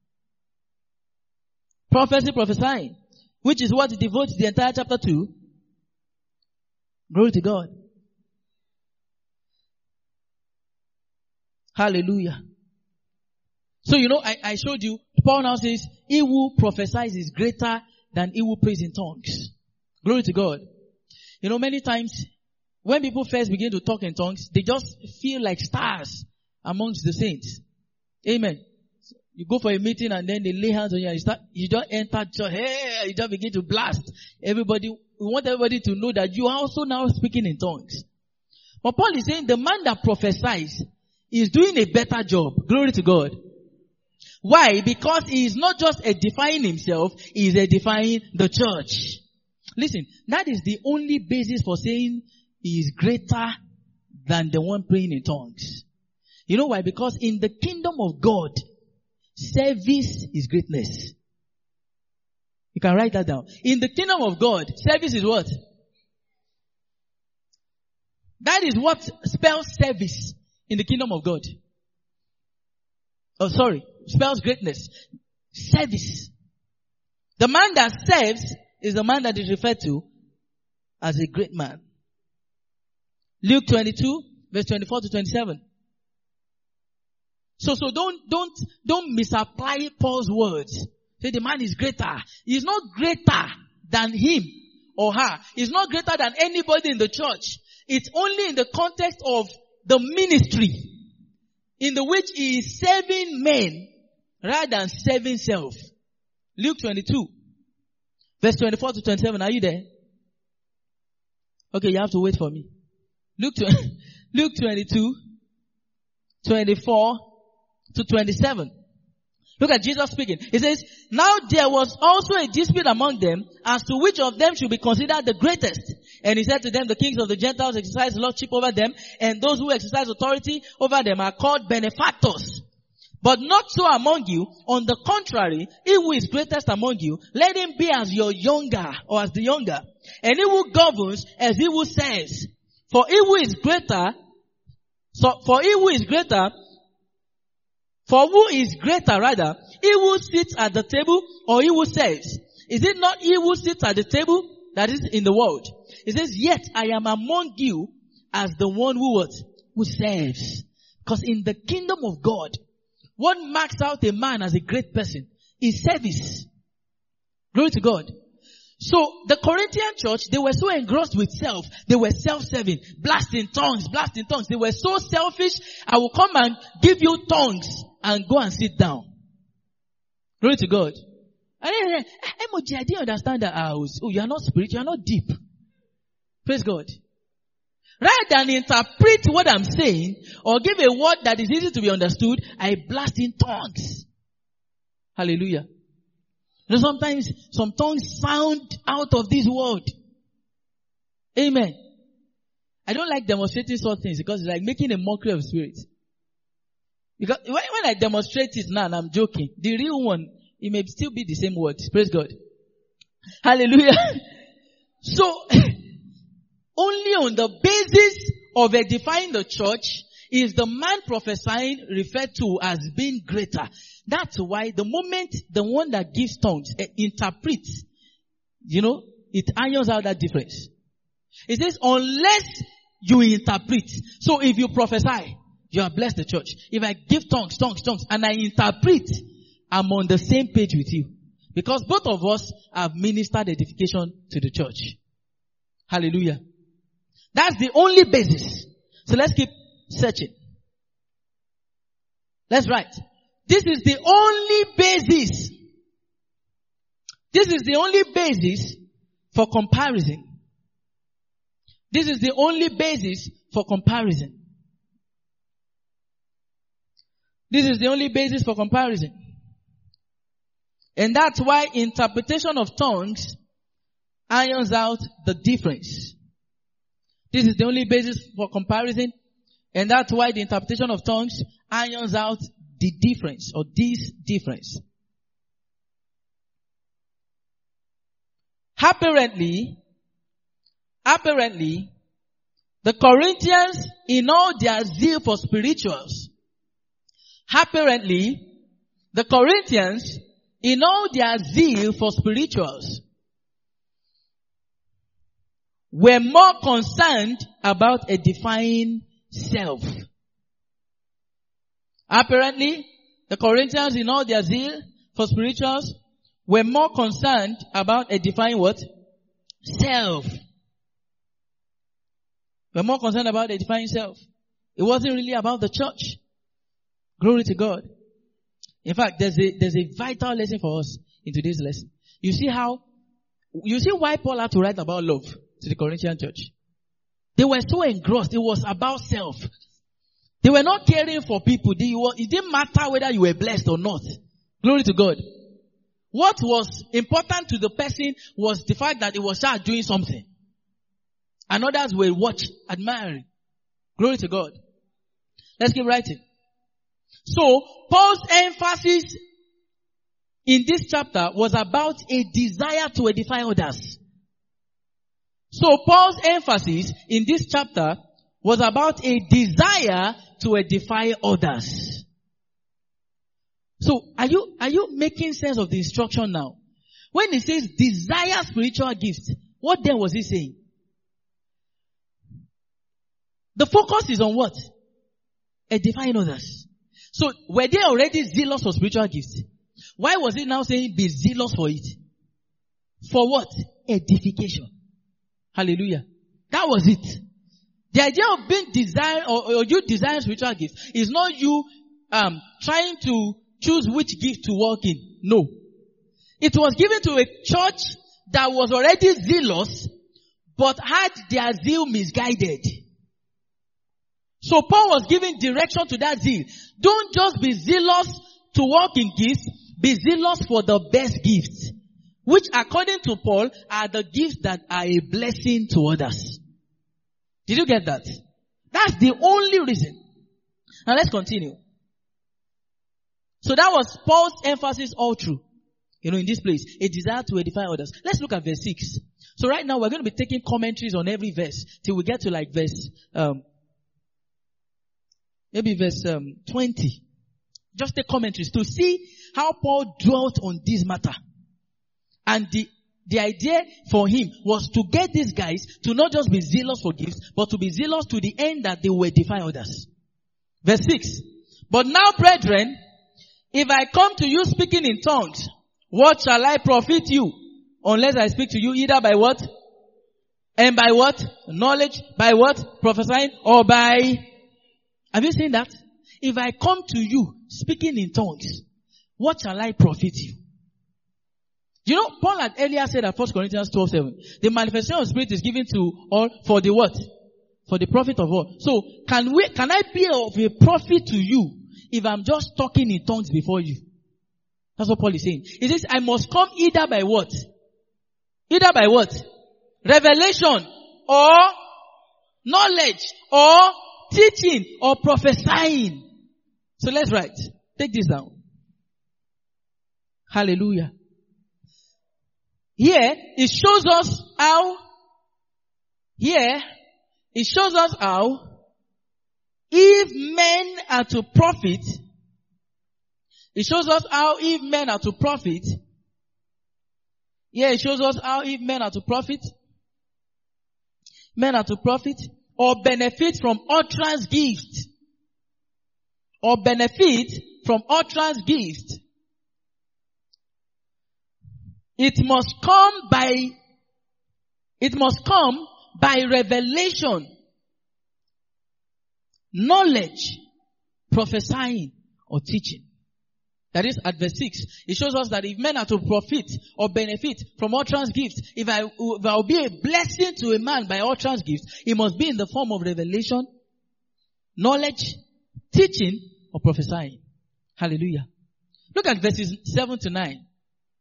Prophecy, prophesying. Which is what it devotes the entire chapter to. Glory to God. Hallelujah. So I showed you, Paul now says, he who prophesies is greater than he who prays in tongues. Glory to God. Many times, when people first begin to talk in tongues, they just feel like stars amongst the saints. Amen. You go for a meeting and then they lay hands on you and you just enter church. Hey, you just begin to blast. We want everybody to know that you are also now speaking in tongues. But Paul is saying the man that prophesies is doing a better job. Glory to God. Why? Because he is not just edifying himself, he is edifying the church. Listen, that is the only basis for saying he is greater than the one praying in tongues. You know why? Because in the kingdom of God, service is greatness. You can write that down. In the kingdom of God, service is what? That is what spells service in the kingdom of God. Spells greatness. Service. The man that serves is the man that is referred to as a great man. Luke 22, verse 24 to 27. So don't misapply Paul's words. Say the man is greater. He's not greater than him or her. He's not greater than anybody in the church. It's only in the context of the ministry in the which he is serving men rather than serving self. Luke 22, verse 24 to 27. Are you there? Okay, you have to wait for me. Luke 22, 24 to 27. Look at Jesus speaking. He says, now there was also a dispute among them as to which of them should be considered the greatest. And he said to them, the kings of the Gentiles exercise lordship over them, and those who exercise authority over them are called benefactors. But not so among you. On the contrary, he who is greatest among you, let him be as your younger, or as the younger. And he who governs as he who serves. For he who is greater, he who sits at the table or he who serves? Is it not he who sits at the table that is in the world? It says, yet I am among you as the one who serves. Because in the kingdom of God, what marks out a man as a great person is service. Glory to God. So the Corinthian church, they were so engrossed with self. They were self-serving. Blasting tongues. They were so selfish. I will come and give you tongues and go and sit down. Glory to God. I didn't understand that. Oh, you are not spiritual. You are not deep. Praise God. Rather than interpret what I'm saying or give a word that is easy to be understood, I blast in tongues. Hallelujah. Sometimes some tongues sound out of this world. Amen. I don't like demonstrating such things because it's like making a mockery of spirit. Because when I demonstrate it now and I'm joking, the real one, it may still be the same words. Praise God. Hallelujah. So, only on the basis of edifying the church is the man prophesying referred to as being greater. That's why the moment the one that gives tongues interprets, it irons out that difference. It says, unless you interpret. So if you prophesy, you have blessed the church. If I give tongues, and I interpret, I'm on the same page with you. Because both of us have ministered edification to the church. Hallelujah. That's the only basis. So let's keep searching. Let's write. This is the only basis. This is the only basis for comparison. This is the only basis for comparison. This is the only basis for comparison. And that's why interpretation of tongues irons out the difference. This is the only basis for comparison. And that's why the interpretation of tongues irons out the difference, or this difference. Apparently, the Corinthians, in all their zeal for spirituals, were more concerned about edifying self. Apparently, the Corinthians, in all their zeal for spirituals, were more concerned about edifying what? Self. We're more concerned about edifying self. It wasn't really about the church. Glory to God. In fact, there's a vital lesson for us in today's lesson. You see why Paul had to write about love to the Corinthian church. They were so engrossed. It was about self. They were not caring for people. It didn't matter whether you were blessed or not. Glory to God. What was important to the person was the fact that it was just doing something. And others were watching, admiring. Glory to God. Let's keep writing. So, Paul's emphasis in this chapter was about a desire to edify others. So, Paul's emphasis in this chapter was about a desire to edify others. So, are you making sense of the instruction now? When he says desire spiritual gifts, what then was he saying? The focus is on what? Edifying others. So, were they already zealous for spiritual gifts? Why was he now saying be zealous for it? For what? Edification. Hallelujah. That was it. The idea of being desired or you desiring spiritual gifts is not you trying to choose which gift to walk in. No. It was given to a church that was already zealous but had their zeal misguided. So Paul was giving direction to that zeal. Don't just be zealous to walk in gifts. Be zealous for the best gifts, which according to Paul are the gifts that are a blessing to others. Did you get that? That's the only reason. Now let's continue. So that was Paul's emphasis all through. In this place, a desire to edify others. Let's look at verse 6. So right now we're going to be taking commentaries on every verse till we get to like verse, maybe verse 20. Just take commentaries to see how Paul dwelt on this matter. And the idea for him was to get these guys to not just be zealous for gifts, but to be zealous to the end that they will edify others. Verse 6. But now, brethren, if I come to you speaking in tongues, what shall I profit you? Unless I speak to you either by what? And by what? Knowledge. By what? Prophesying. Or by... Have you seen that? If I come to you speaking in tongues, what shall I profit you? Paul had earlier said at 1 Corinthians 12:7, the manifestation of the Spirit is given to all for the what? For the profit of all. So, can I be of a profit to you if I'm just talking in tongues before you? That's what Paul is saying. He says, I must come either by what? Either by what? Revelation, or knowledge, or teaching, or prophesying. So let's write. Take this down. Hallelujah. Here, it shows us how if men are to profit, it shows us how if men are to profit, or benefit from utterance gift, it must come by revelation, knowledge, prophesying, or teaching. That is at verse 6. It shows us that if men are to profit or benefit from utterance gifts, if I will be a blessing to a man by utterance gifts, it must be in the form of revelation, knowledge, teaching, or prophesying. Hallelujah. Look at verses 7 to 9.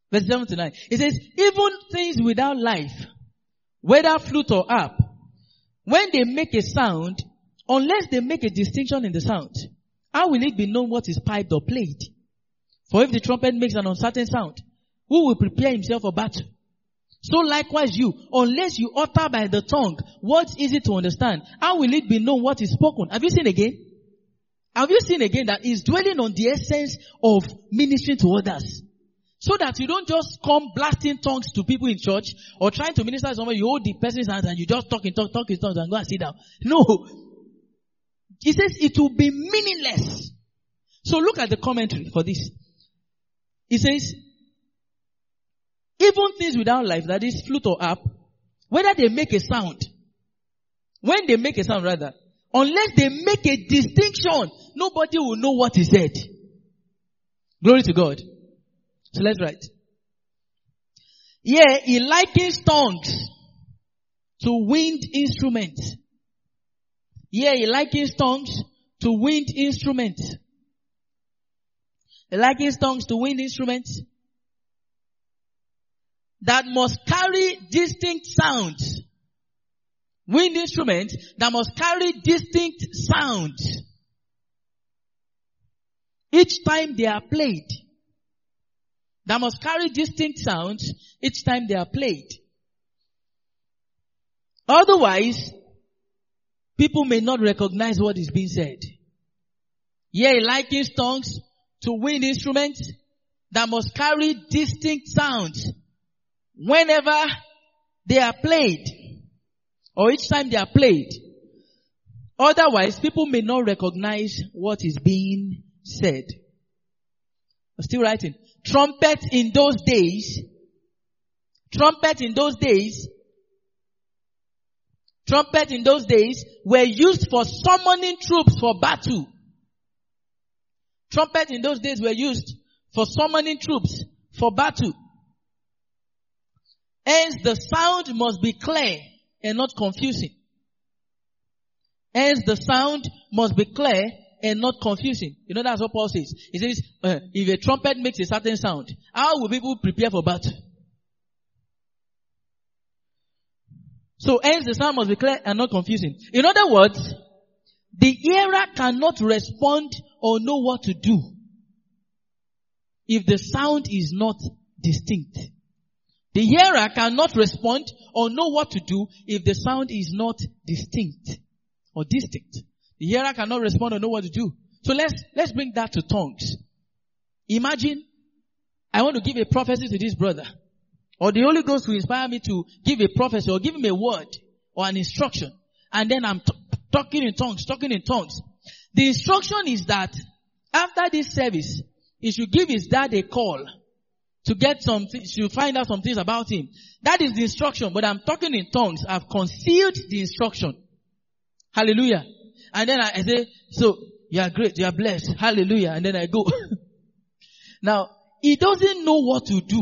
Verse 7 to 9. It says, even things without life, whether flute or harp, when they make a sound, unless they make a distinction in the sound, how will it be known what is piped or played? For if the trumpet makes an uncertain sound, who will prepare himself for battle? So likewise you, unless you utter by the tongue what's easy to understand, how will it be known what is spoken? Have you seen again? Have you seen again that he's dwelling on the essence of ministering to others? So that you don't just come blasting tongues to people in church or trying to minister to somebody, you hold the person's hands and you just talk in tongues and go and sit down. No. He says it will be meaningless. So look at the commentary for this. He says, even things without life, that is flute or harp, whether they make a sound, when they make a sound rather, unless they make a distinction, nobody will know what he said. Glory to God. So let's write. Yeah, he likens tongues to wind instruments. Yeah, he likens tongues to wind instruments. He likens tongues to wind instruments that must carry distinct sounds. Wind instruments that must carry distinct sounds each time they are played. That must carry distinct sounds each time they are played. Otherwise, people may not recognize what is being said. Yeah, he likens tongues to wind instruments that must carry distinct sounds whenever they are played, or each time they are played. Otherwise, people may not recognize what is being said. I'm still writing. Trumpets in those days were used for summoning troops for battle. Trumpets in those days were used for summoning troops for battle. Hence the sound must be clear and not confusing. Hence the sound must be clear and not confusing. You know, that's what Paul says. He says, if a trumpet makes a certain sound, how will people prepare for battle? So hence the sound must be clear and not confusing. In other words, the hearer cannot respond or know what to do if the sound is not distinct. The hearer cannot respond or know what to do if the sound is not distinct or distinct. The hearer cannot respond or know what to do. So let's bring that to tongues. Imagine I want to give a prophecy to this brother, or the Holy Ghost will inspire me to give a prophecy or give him a word or an instruction, and then I'm talking in tongues. The instruction is that after this service, he should give his dad a call to get something, to find out some things about him. That is the instruction, but I'm talking in tongues. I've concealed the instruction. Hallelujah. And then I say, so, you are great, you are blessed. Hallelujah. And then I go. Now, he doesn't know what to do.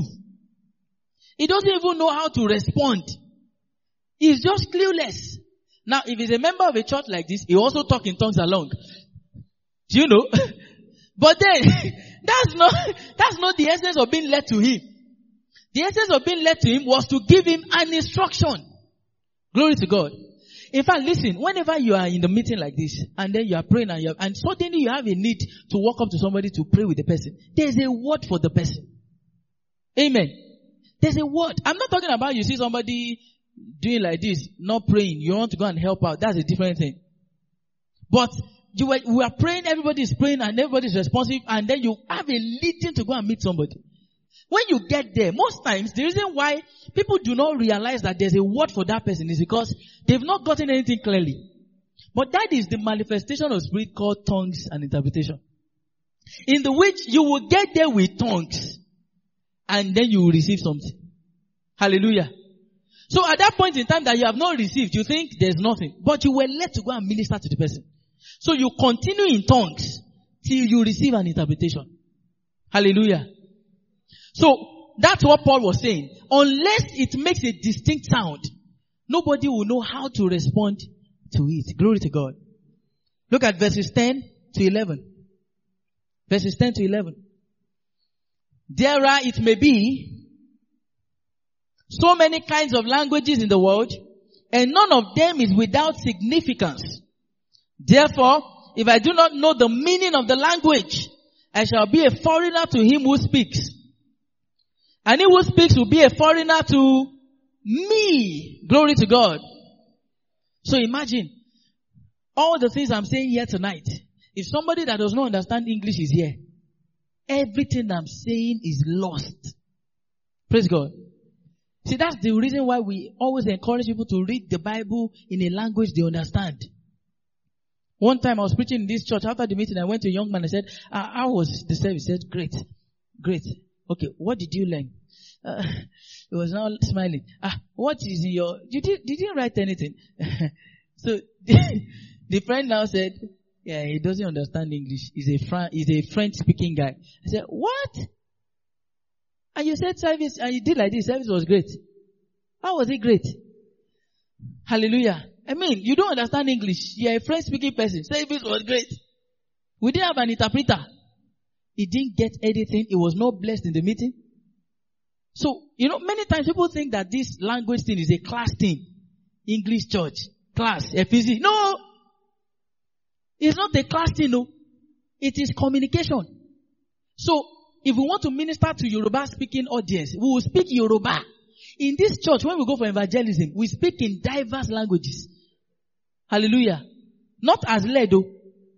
He doesn't even know how to respond. He's just clueless. Now, if he's a member of a church like this, he also talk in tongues along. Do you know? But then, that's not the essence of being led to him. The essence of being led to him was to give him an instruction. Glory to God. In fact, listen, whenever you are in the meeting like this, and then you are praying and suddenly you have a need to walk up to somebody to pray with the person, there's a word for the person. Amen. There's a word. I'm not talking about you see somebody doing like this, not praying, you want to go and help out. That's a different thing. But we are praying, everybody is praying and everybody is responsive, and then you have a leading to go and meet somebody. When you get there, most times the reason why people do not realize that there's a word for that person is because they've not gotten anything clearly. But that is the manifestation of spirit called tongues and interpretation, in the which you will get there with tongues and then you will receive something. Hallelujah. So at that point in time that you have not received, you think there's nothing, but you were led to go and minister to the person. So you continue in tongues till you receive an interpretation. Hallelujah. So that's what Paul was saying. Unless it makes a distinct sound, nobody will know how to respond to it. Glory to God. Look at verses 10 to 11. Verses 10 to 11. There are, it may be, so many kinds of languages in the world, and none of them is without significance. Therefore, if I do not know the meaning of the language, I shall be a foreigner to him who speaks. And he who speaks will be a foreigner to me. Glory to God. So imagine all the things I'm saying here tonight. If somebody that does not understand English is here, everything I'm saying is lost. Praise God. See, that's the reason why we always encourage people to read the Bible in a language they understand. One time I was preaching in this church. After the meeting, I went to a young man and said, how was the service? He said, great. Okay, what did you learn? He was now smiling. What is in your, did you write anything? So, the friend now said, yeah, he doesn't understand English. He's a French speaking guy. I said, what? And you said service, and you did like this. Service was great. How was it great? Hallelujah. I mean, you don't understand English. You're a French speaking person. Service was great. We didn't have an interpreter. He didn't get anything. He was not blessed in the meeting. So, many times people think that this language thing is a class thing. English church, class, FPC. No! It's not a class thing, no. It is communication. So, if we want to minister to Yoruba speaking audience, we will speak Yoruba. In this church, when we go for evangelism, we speak in diverse languages. Hallelujah. Not as led, though.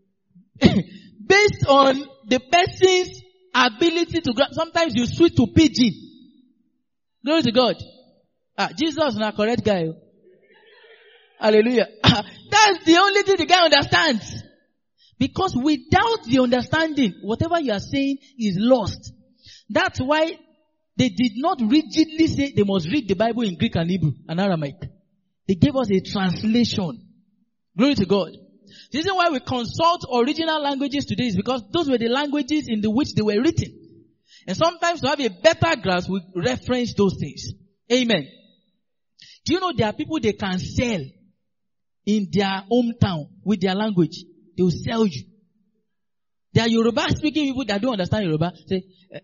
Based on the person's ability to grab. Sometimes you switch to pidgin. Glory to God. Jesus is not a correct guy. Hallelujah. That's the only thing the guy understands. Because without the understanding, whatever you are saying is lost. That's why they did not rigidly say they must read the Bible in Greek and Hebrew and Aramaic. They gave us a translation. Glory to God. The reason why we consult original languages today is because those were the languages in which they were written. And sometimes to have a better grasp, we reference those things. Amen. Do you know there are people they can sell in their hometown with their language? They will sell you. There are Yoruba speaking people that don't understand Yoruba. Say,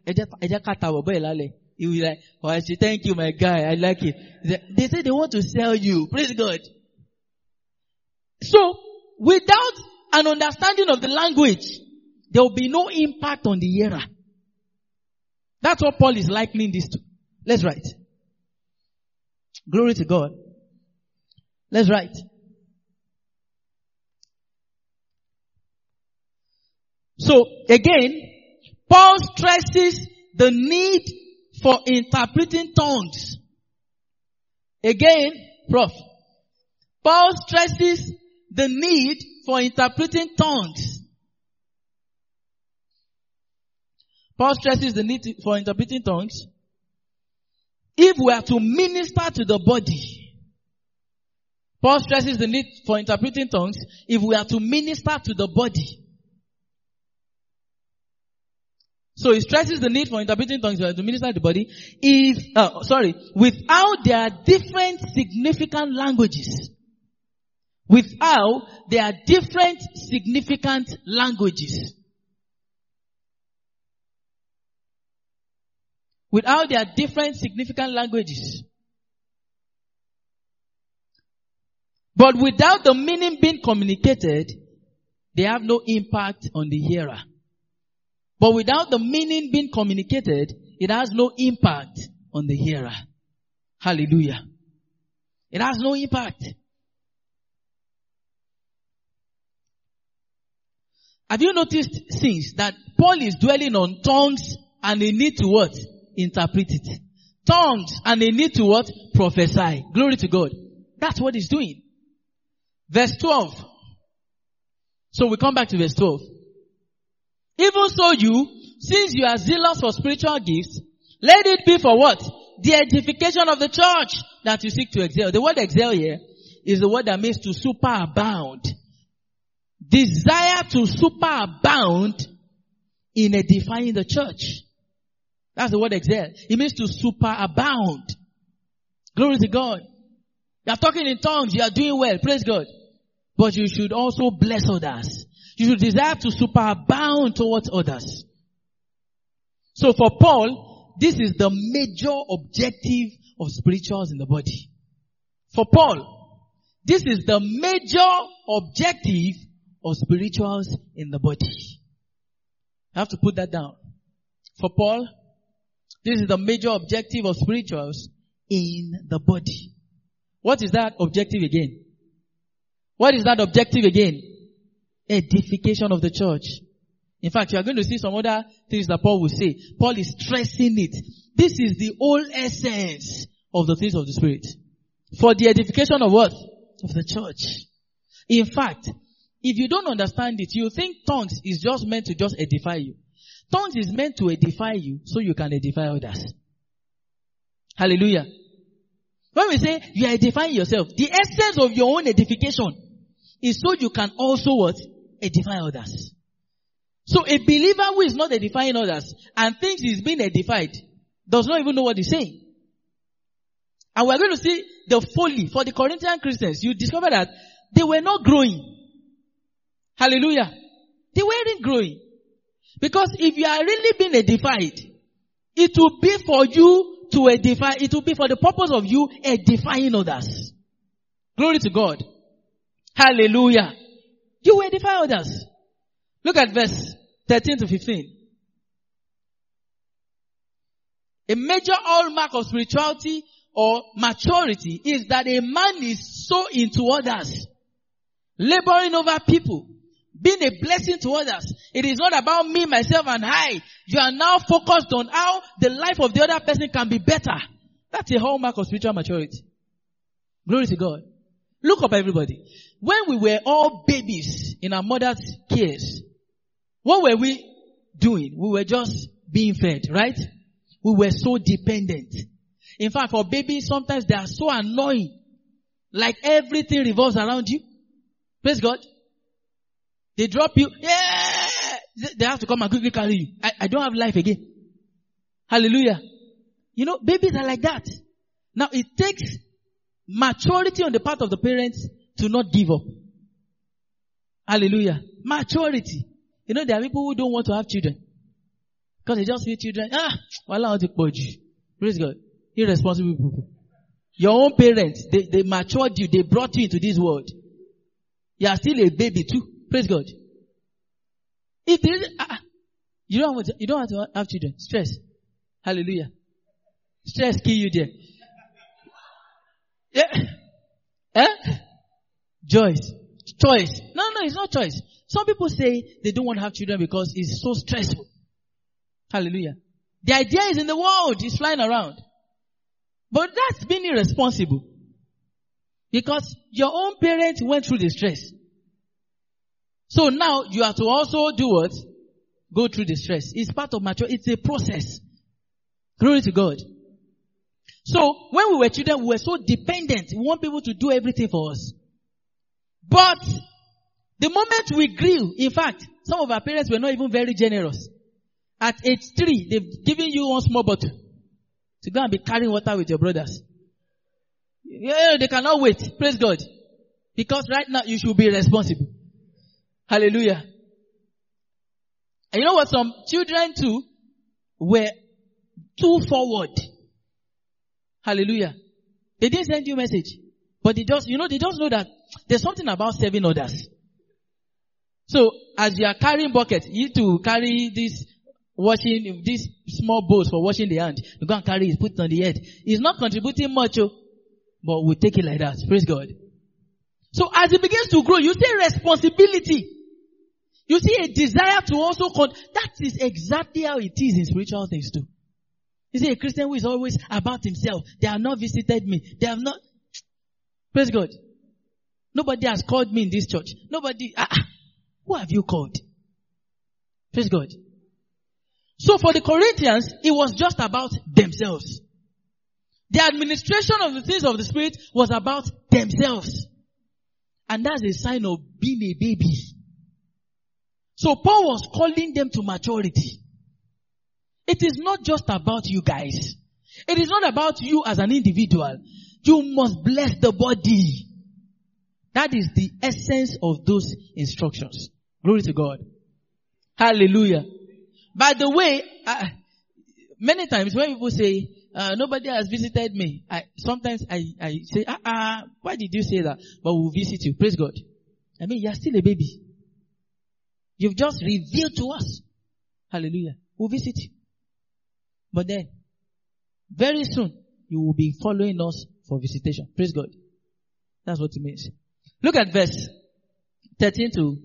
he will be like, oh, I say, thank you, my guy. I like it. They say they want to sell you. Praise God. So, without an understanding of the language, there will be no impact on the hearer. That's what Paul is likening this to. Let's write. Glory to God. Let's write. So, again, Paul stresses the need for interpreting tongues. Again, Prof. Paul stresses the need for interpreting tongues. Paul stresses the need for interpreting tongues. If we are to minister to the body, Paul stresses the need for interpreting tongues if we are to minister to the body. So he stresses the need for interpreting tongues to minister to the body. Without their different significant languages. Without their different significant languages. Without their different significant languages. But without the meaning being communicated, they have no impact on the hearer. But without the meaning being communicated, it has no impact on the hearer. Hallelujah. It has no impact. Have you noticed since that Paul is dwelling on tongues and they need to what? Interpret it. Tongues and they need to what? Prophesy. Glory to God. That's what he's doing. Verse 12. So we come back to verse 12. Even so you, since you are zealous for spiritual gifts, let it be for what? The edification of the church that you seek to excel. The word excel here is the word that means to superabound. Desire to superabound in edifying the church. That's the word excel. It means to superabound. Glory to God. You are talking in tongues. You are doing well. Praise God. But you should also bless others. You should desire to superabound towards others. So for Paul, this is the major objective of spirituals in the body. For Paul, this is the major objective of spirituals in the body. I have to put that down. For Paul, this is the major objective of spirituals in the body. What is that objective again? What is that objective again? Edification of the church. In fact, you are going to see some other things that Paul will say. Paul is stressing it. This is the whole essence of the things of the Spirit. For the edification of what? Of the church. In fact, if you don't understand it, you think tongues is just meant to just edify you. Tongues is meant to edify you so you can edify others. Hallelujah. When we say you are edifying yourself, the essence of your own edification is so you can also what? Edify others. So a believer who is not edifying others and thinks he's being edified does not even know what he's saying. And we're going to see the folly for the Corinthian Christians. You discover that they were not growing. Hallelujah. They weren't growing. Because if you are really being edified, it will be for you to edify. It will be for the purpose of you edifying others. Glory to God. Hallelujah. You will edify others. Look at verse 13 to 15. A major hallmark of spirituality or maturity is that a man is so into others, laboring over people, being a blessing to others. It is not about me, myself, and I. You are now focused on how the life of the other person can be better. That's a hallmark of spiritual maturity. Glory to God. Look up, everybody. When we were all babies in our mother's cares, what were we doing? We were just being fed, right? We were so dependent. In fact, for babies, sometimes they are so annoying. Like everything revolves around you. Praise God. They drop you. Yeah! They have to come and quickly carry you. I don't have life again. Hallelujah. You know, babies are like that. Now, it takes maturity on the part of the parents to not give up. Hallelujah. Maturity. You know, there are people who don't want to have children. Because they just feel children. Praise God. Irresponsible people. Your own parents, they matured you. They brought you into this world. You are still a baby too. Praise God. If there is, you don't want to have children. Stress. Hallelujah. Stress kill you there. Yeah. Choice. No, it's not choice. Some people say they don't want to have children because it's so stressful. Hallelujah. The idea is in the world. It's flying around. But that's being irresponsible. Because your own parents went through the stress. So now you have to also do what? Go through the stress. It's part of maturity. It's a process. Glory to God. So when we were children, we were so dependent. We want people to do everything for us. But the moment we grew, in fact, some of our parents were not even very generous. At age 3, they've given you one small bottle to go and be carrying water with your brothers. Yeah, they cannot wait. Praise God. Because right now you should be responsible. Hallelujah. And you know what? Some children too were too forward. Hallelujah. They didn't send you a message. But they just know that there's something about serving others. So as you are carrying buckets, you need to carry these small bowls for washing the hand. You go and carry it, put it on the head. It's not contributing much, but we'll take it like that. Praise God. So as it begins to grow, you see responsibility. You see a desire to also that is exactly how it is in spiritual things too. You see a Christian who is always about himself. They have not visited me. They have not. Praise God. Nobody has called me in this church. Nobody. Who have you called? Praise God. So for the Corinthians, it was just about themselves. The administration of the things of the Spirit was about themselves. And that's a sign of being a baby. So Paul was calling them to maturity. It is not just about you guys. It is not about you as an individual. You must bless the body. That is the essence of those instructions. Glory to God. Hallelujah. By the way, Many times when people say, nobody has visited me, sometimes I say, why did you say that? But we'll visit you. Praise God. I mean, you're still a baby. You've just revealed to us. Hallelujah. We'll visit you. But then, very soon, you will be following us for visitation. Praise God. That's what it means. Look at verse 13 to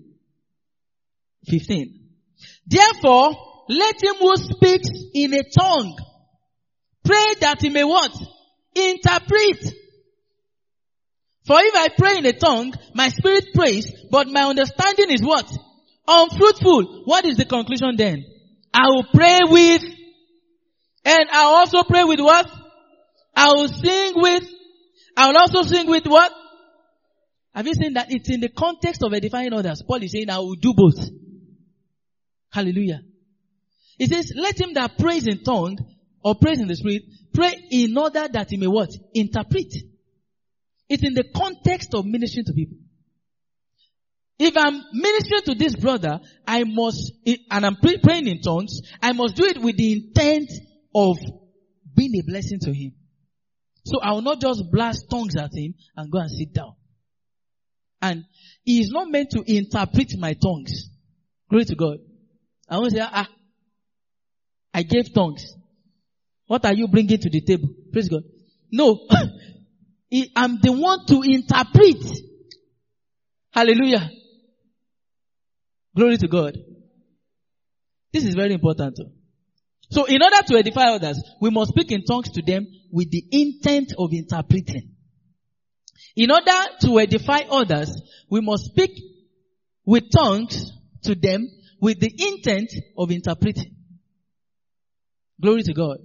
15. Therefore, let him who speaks in a tongue pray that he may what? Interpret. For if I pray in a tongue, my spirit prays, but my understanding is what? Unfruitful. What is the conclusion then? I will pray with, and I'll also pray with what? I will also sing with what? Have you seen that? It's in the context of edifying others. Paul is saying, I will do both. Hallelujah. He says, let him that prays in tongue, or prays in the spirit, pray in order that he may what? Interpret. It's in the context of ministering to people. If I'm ministering to this brother, I must, and I'm praying in tongues, I must do it with the intent of being a blessing to him. So I will not just blast tongues at him and go and sit down. And he is not meant to interpret my tongues. Glory to God. I won't say, I gave tongues. What are you bringing to the table? Praise God. No. I'm the one to interpret. Hallelujah. Glory to God. This is very important too. So in order to edify others, we must speak in tongues to them with the intent of interpreting. In order to edify others, we must speak with tongues to them with the intent of interpreting. Glory to God.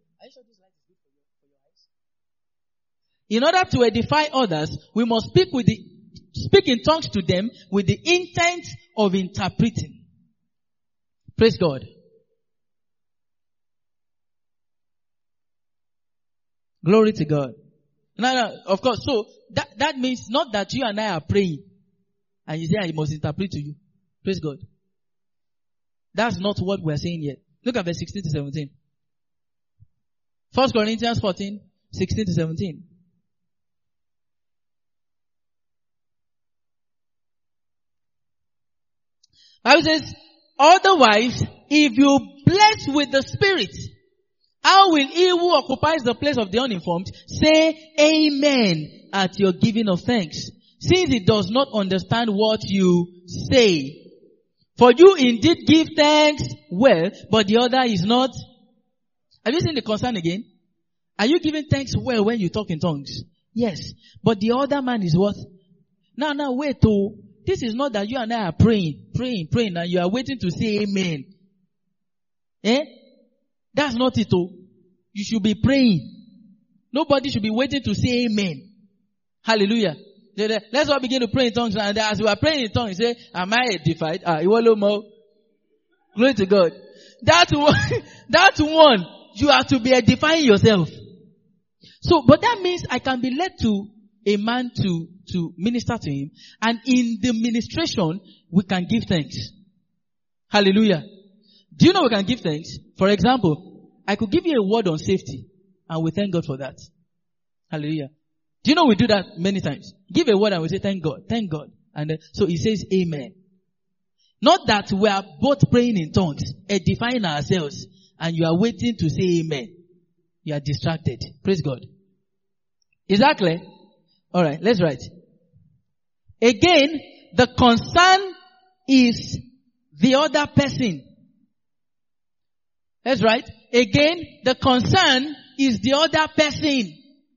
In order to edify others, we must speak in tongues to them with the intent of interpreting. Praise God. Glory to God. No, of course. So that means not that you and I are praying and you say I must interpret to you. Praise God. That's not what we're saying yet. Look at verse 16 to 17. 1 Corinthians 14, 16 to 17. Bible says, otherwise, if you bless with the Spirit, how will he who occupies the place of the uninformed say amen at your giving of thanks, since he does not understand what you say? For you indeed give thanks well, but the other is not. Have you seen the concern again? Are you giving thanks well when you talk in tongues? Yes. But the other man is what? Now wait oh. This is not that you and I are praying, and you are waiting to say amen. That's not it oh. You should be praying. Nobody should be waiting to say amen. Hallelujah. Let's all begin to pray in tongues, and as we are praying in tongues, say, am I edified? Glory to God. That one, you have to be edifying yourself. So, but that means I can be led to a man to minister to him, and in the ministration, we can give thanks. Hallelujah. Do you know we can give thanks? For example, I could give you a word on safety, and we thank God for that. Hallelujah. Do you know we do that many times? Give a word and we say thank God, thank God. And so he says amen. Not that we are both praying in tongues, edifying ourselves, and you are waiting to say amen. You are distracted. Praise God. Is that clear? Alright, let's write. Again, the concern is the other person. Let's write. Again, the concern is the other person.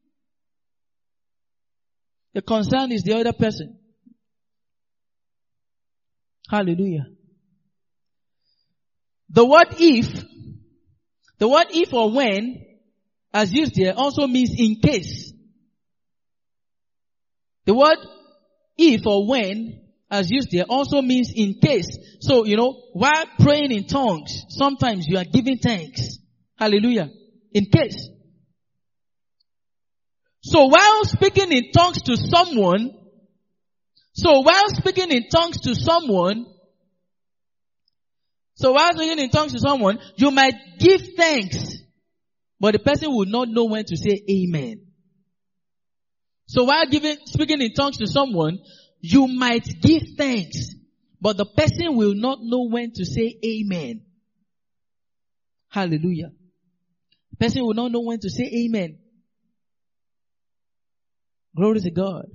The concern is the other person. Hallelujah. The word if or when, as used here, also means in case. The word if or when, as used here, also means in case. So, while praying in tongues, sometimes you are giving thanks. Hallelujah. In case. So while speaking in tongues to someone, you might give thanks but the person will not know when to say amen. So while speaking in tongues to someone, you might give thanks, but the person will not know when to say amen. Hallelujah. The person will not know when to say amen. Glory to God.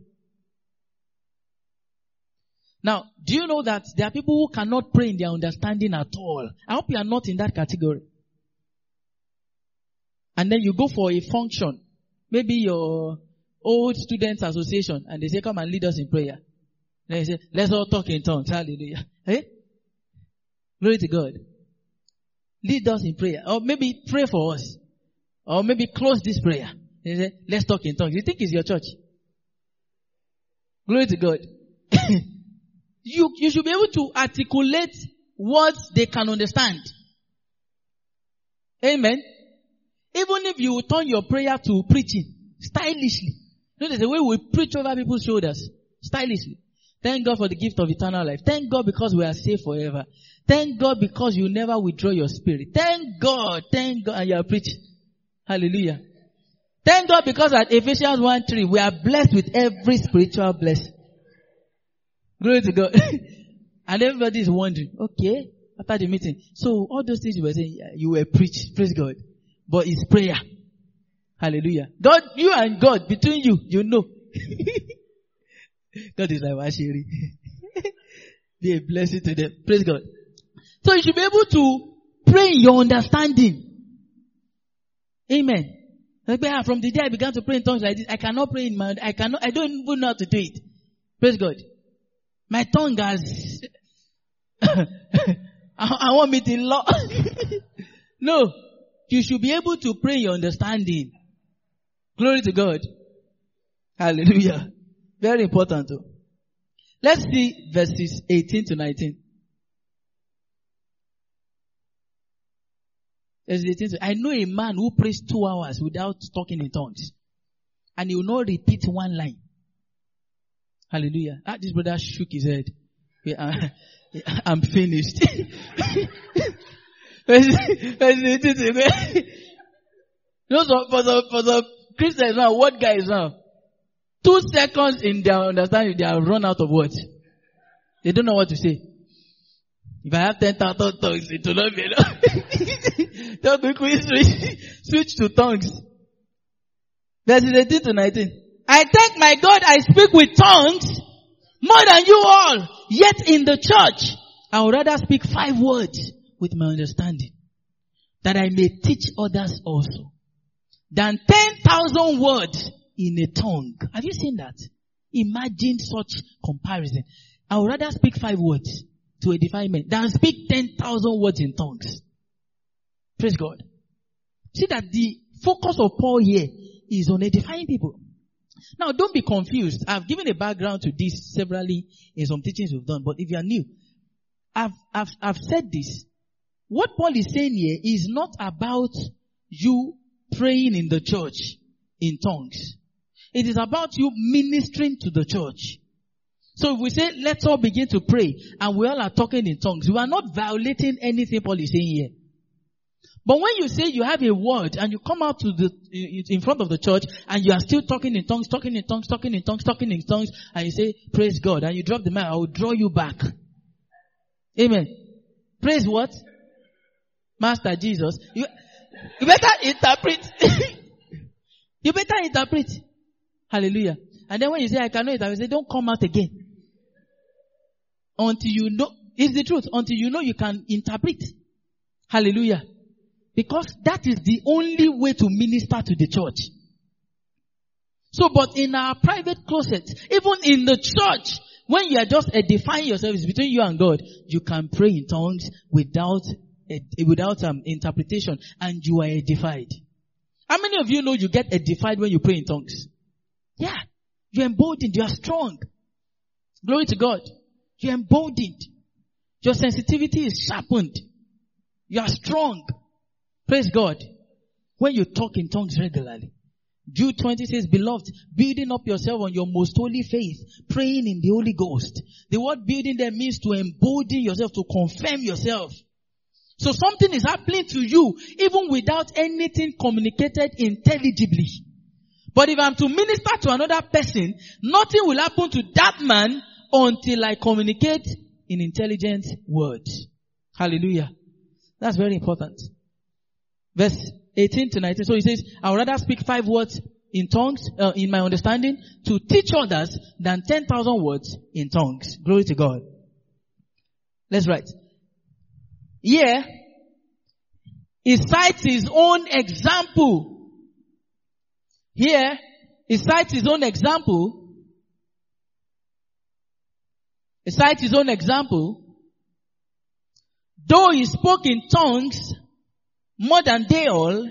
Now, do you know that there are people who cannot pray in their understanding at all? I hope you are not in that category. And then you go for a function, maybe your old students association, and they say, come and lead us in prayer. Then you say, let's all talk in tongues. Hallelujah. Hey? Glory to God. Lead us in prayer. Or maybe pray for us. Or maybe close this prayer. They say, let's talk in tongues. You think it's your church? Glory to God. You should be able to articulate words they can understand. Amen. Even if you turn your prayer to preaching, stylishly. You know, there's a way we preach over people's shoulders, stylishly. Thank God for the gift of eternal life. Thank God because we are saved forever. Thank God because you never withdraw your spirit. Thank God, and you are preaching. Hallelujah. Thank God because at Ephesians 1:3, we are blessed with every spiritual blessing. Glory to God. And everybody is wondering, okay, after the meeting, so all those things you were saying, you were preached, praise God. But it's prayer. Hallelujah. God, you and God, between you, you know. God is like Washiri. Be a blessing to them. Praise God. So you should be able to pray in your understanding. Amen. Like, from the day I began to pray in tongues like this, I cannot pray in my, I don't even know how to do it. Praise God. My tongue has, I want me to law. No. You should be able to pray in your understanding. Glory to God. Hallelujah. Very important too. Let's see verses 18 to 19. I know a man who prays 2 hours without talking in tongues. And he will not repeat one line. Hallelujah. This brother shook his head. I'm finished. For the Christians now, what guys now? 2 seconds in their understanding, they have run out of words. They don't know what to say. If I have 10,000 tongues, it will not be enough. Don't quickly switch to tongues. Verses 18 to 19. I thank my God I speak with tongues more than you all. Yet in the church, I would rather speak 5 words with my understanding, that I may teach others also, than 10,000 words in a tongue. Have you seen that? Imagine such comparison. I would rather speak 5 words to edify men than speak 10,000 words in tongues. Praise God. See that the focus of Paul here is on edifying people. Now don't be confused. I've given a background to this severally in some teachings we've done, but if you are new, I've said this. What Paul is saying here is not about you praying in the church in tongues. It is about you ministering to the church. So if we say, let's all begin to pray, and we all are talking in tongues, we are not violating anything Paul is saying here. But when you say you have a word, and you come out to in front of the church, and you are still talking in tongues, and you say, praise God, and you drop the mic, I will draw you back. Amen. Praise what? Master Jesus. You better interpret. You better interpret. Hallelujah. And then when you say, I cannot interpret, you say, don't come out again. Until you know, it's the truth, until you know you can interpret. Hallelujah. Because that is the only way to minister to the church. So, but in our private closet, even in the church, when you are just edifying yourself, it's between you and God, you can pray in tongues without interpretation, and you are edified. How many of you know you get edified when you pray in tongues? Yeah. You're emboldened. You are strong. Glory to God. You're emboldened. Your sensitivity is sharpened. You are strong. Praise God. When you talk in tongues regularly. Jude 20 says, beloved, building up yourself on your most holy faith, praying in the Holy Ghost. The word building there means to embolden yourself, to confirm yourself. So something is happening to you even without anything communicated intelligibly. But if I'm to minister to another person, nothing will happen to that man until I communicate in intelligent words. Hallelujah. That's very important. Verse 18 to 19. So he says, I would rather speak 5 words in tongues, in my understanding, to teach others than 10,000 words in tongues. Glory to God. Let's write. Here, he cites his own example. Here, he cites his own example. He cites his own example. Though he spoke in tongues more than they all,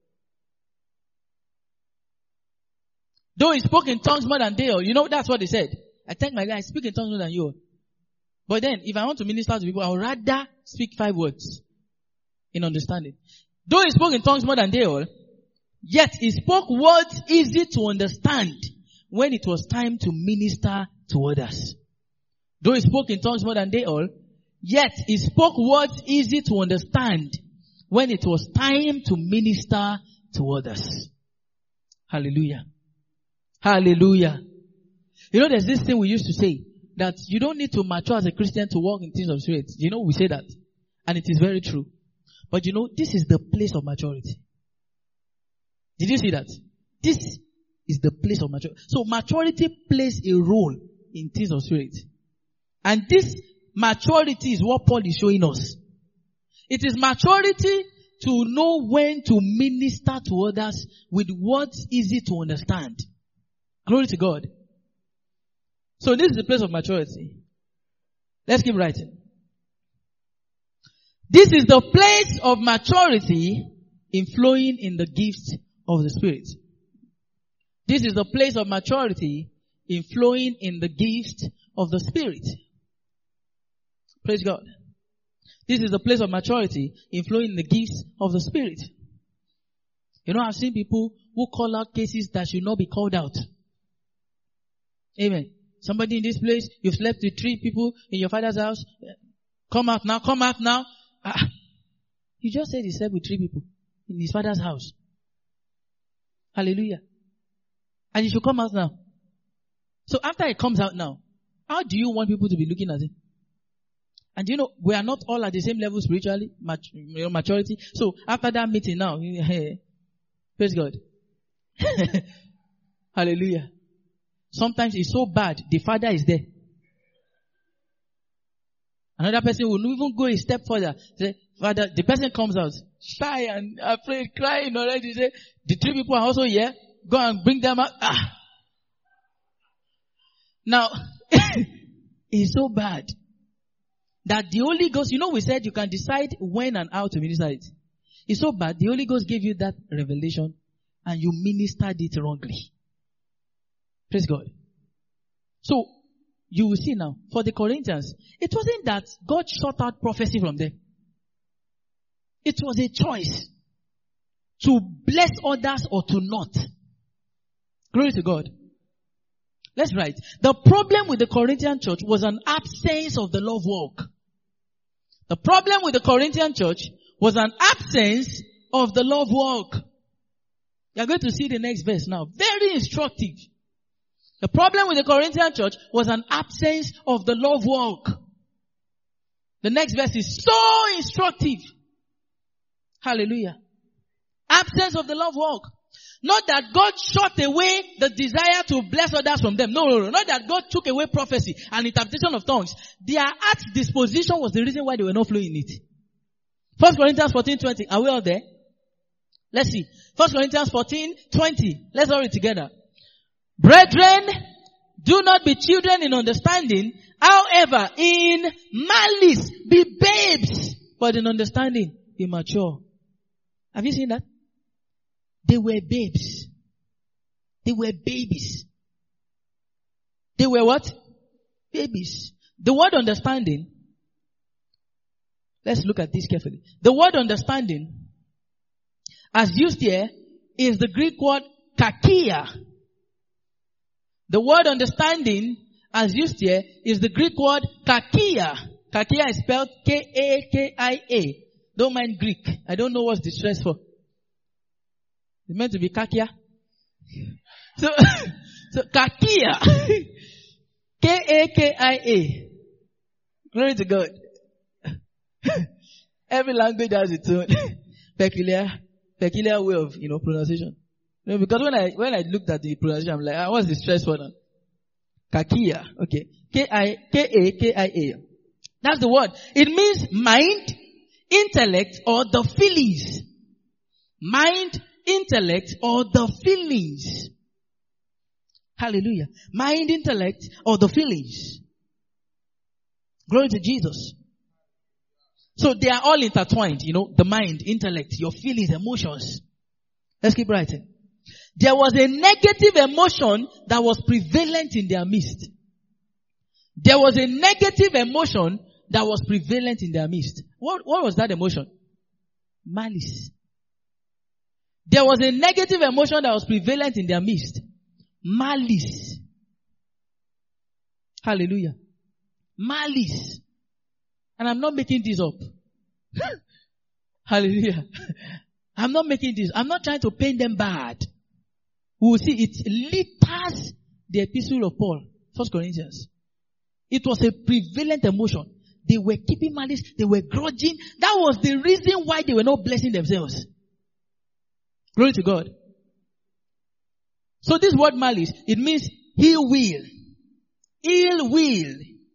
you know, that's what they said. I thank my God, I speak in tongues more than you all. But then, if I want to minister to people, I would rather speak 5 words in understanding. Though he spoke in tongues more than they all, yet he spoke words easy to understand when it was time to minister to others. Though he spoke in tongues more than they all, yet he spoke words easy to understand when it was time to minister to others. Hallelujah. Hallelujah. You know, there's this thing we used to say, that you don't need to mature as a Christian to walk in things of spirit. You know, we say that. And it is very true. But you know, this is the place of maturity. Did you see that? This is the place of maturity. So maturity plays a role in things of spirit. And this maturity is what Paul is showing us. It is maturity to know when to minister to others with words easy to understand. Glory to God. So this is the place of maturity. Let's keep writing. This is the place of maturity in flowing in the gifts of the Spirit. This is the place of maturity in flowing in the gifts of the Spirit. Praise God. This is the place of maturity in flowing in the gifts of the Spirit. You know, I've seen people who call out cases that should not be called out. Amen. Somebody in this place, you've slept with 3 people in your father's house. Come out now, come out now. You just said he slept with 3 people in his father's house. Hallelujah. And he should come out now. So after he comes out now, how do you want people to be looking at him? And you know, we are not all at the same level spiritually, maturity. So after that meeting now, praise God. Hallelujah. Sometimes it's so bad, the father is there. Another person will even go a step further. Say, Father, the person comes out, shy and afraid, crying already. Say, the 3 people are also here. Go and bring them out. Now, it's so bad that the Holy Ghost, you know, we said you can decide when and how to minister it. It's so bad, the Holy Ghost gave you that revelation and you ministered it wrongly. Praise God. So, you will see now, for the Corinthians, it wasn't that God shut out prophecy from them. It was a choice to bless others or to not. Glory to God. Let's write. The problem with the Corinthian church was an absence of the love walk. The problem with the Corinthian church was an absence of the love walk. You are going to see the next verse now. Very instructive. The problem with the Corinthian church was an absence of the love walk. The next verse is so instructive. Hallelujah. Absence of the love walk. Not that God shut away the desire to bless others from them. No. Not that God took away prophecy and interpretation of tongues. Their heart's disposition was the reason why they were not flowing in it. 1 Corinthians 14:20. Are we all there? Let's see. 1 Corinthians 14:20. Let's all read together. Brethren, do not be children in understanding. However, in malice, be babes. But in understanding, be mature. Have you seen that? They were babes. They were babies. They were what? Babies. The word understanding. Let's look at this carefully. The word understanding, as used here, is the Greek word kakia. The word understanding, as used here, is the Greek word kakia. Kakia is spelled K-A-K-I-A. Don't mind Greek. I don't know what's the stress for. It's meant to be kakia. So kakia. K-A-K-I-A. Glory to God. Every language has its own peculiar way of, pronunciation. Because when I looked at the pronunciation, I'm like, what's the stress for now? Kakia. Okay. K-A-K-I-A. That's the word. It means mind, intellect, or the feelings. Mind, intellect, or the feelings. Hallelujah. Mind, intellect, or the feelings. Glory to Jesus. So they are all intertwined, the mind, intellect, your feelings, emotions. Let's keep writing. There was a negative emotion that was prevalent in their midst. There was a negative emotion that was prevalent in their midst. What was that emotion? Malice. There was a negative emotion that was prevalent in their midst. Malice. Hallelujah. Malice. And I'm not making this up. Hallelujah. I'm not making this. I'm not trying to paint them bad. We will see it litters the epistle of Paul, 1 Corinthians. It was a prevalent emotion. They were keeping malice. They were grudging. That was the reason why they were not blessing themselves. Glory to God. So this word malice, it means ill will. Ill will.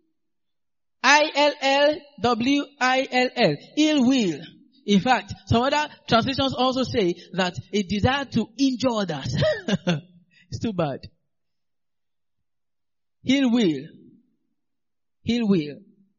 I-L-L-W-I-L-L. Ill will. In fact, some other translations also say that a desire to injure others. It's too bad. Ill will. Ill will.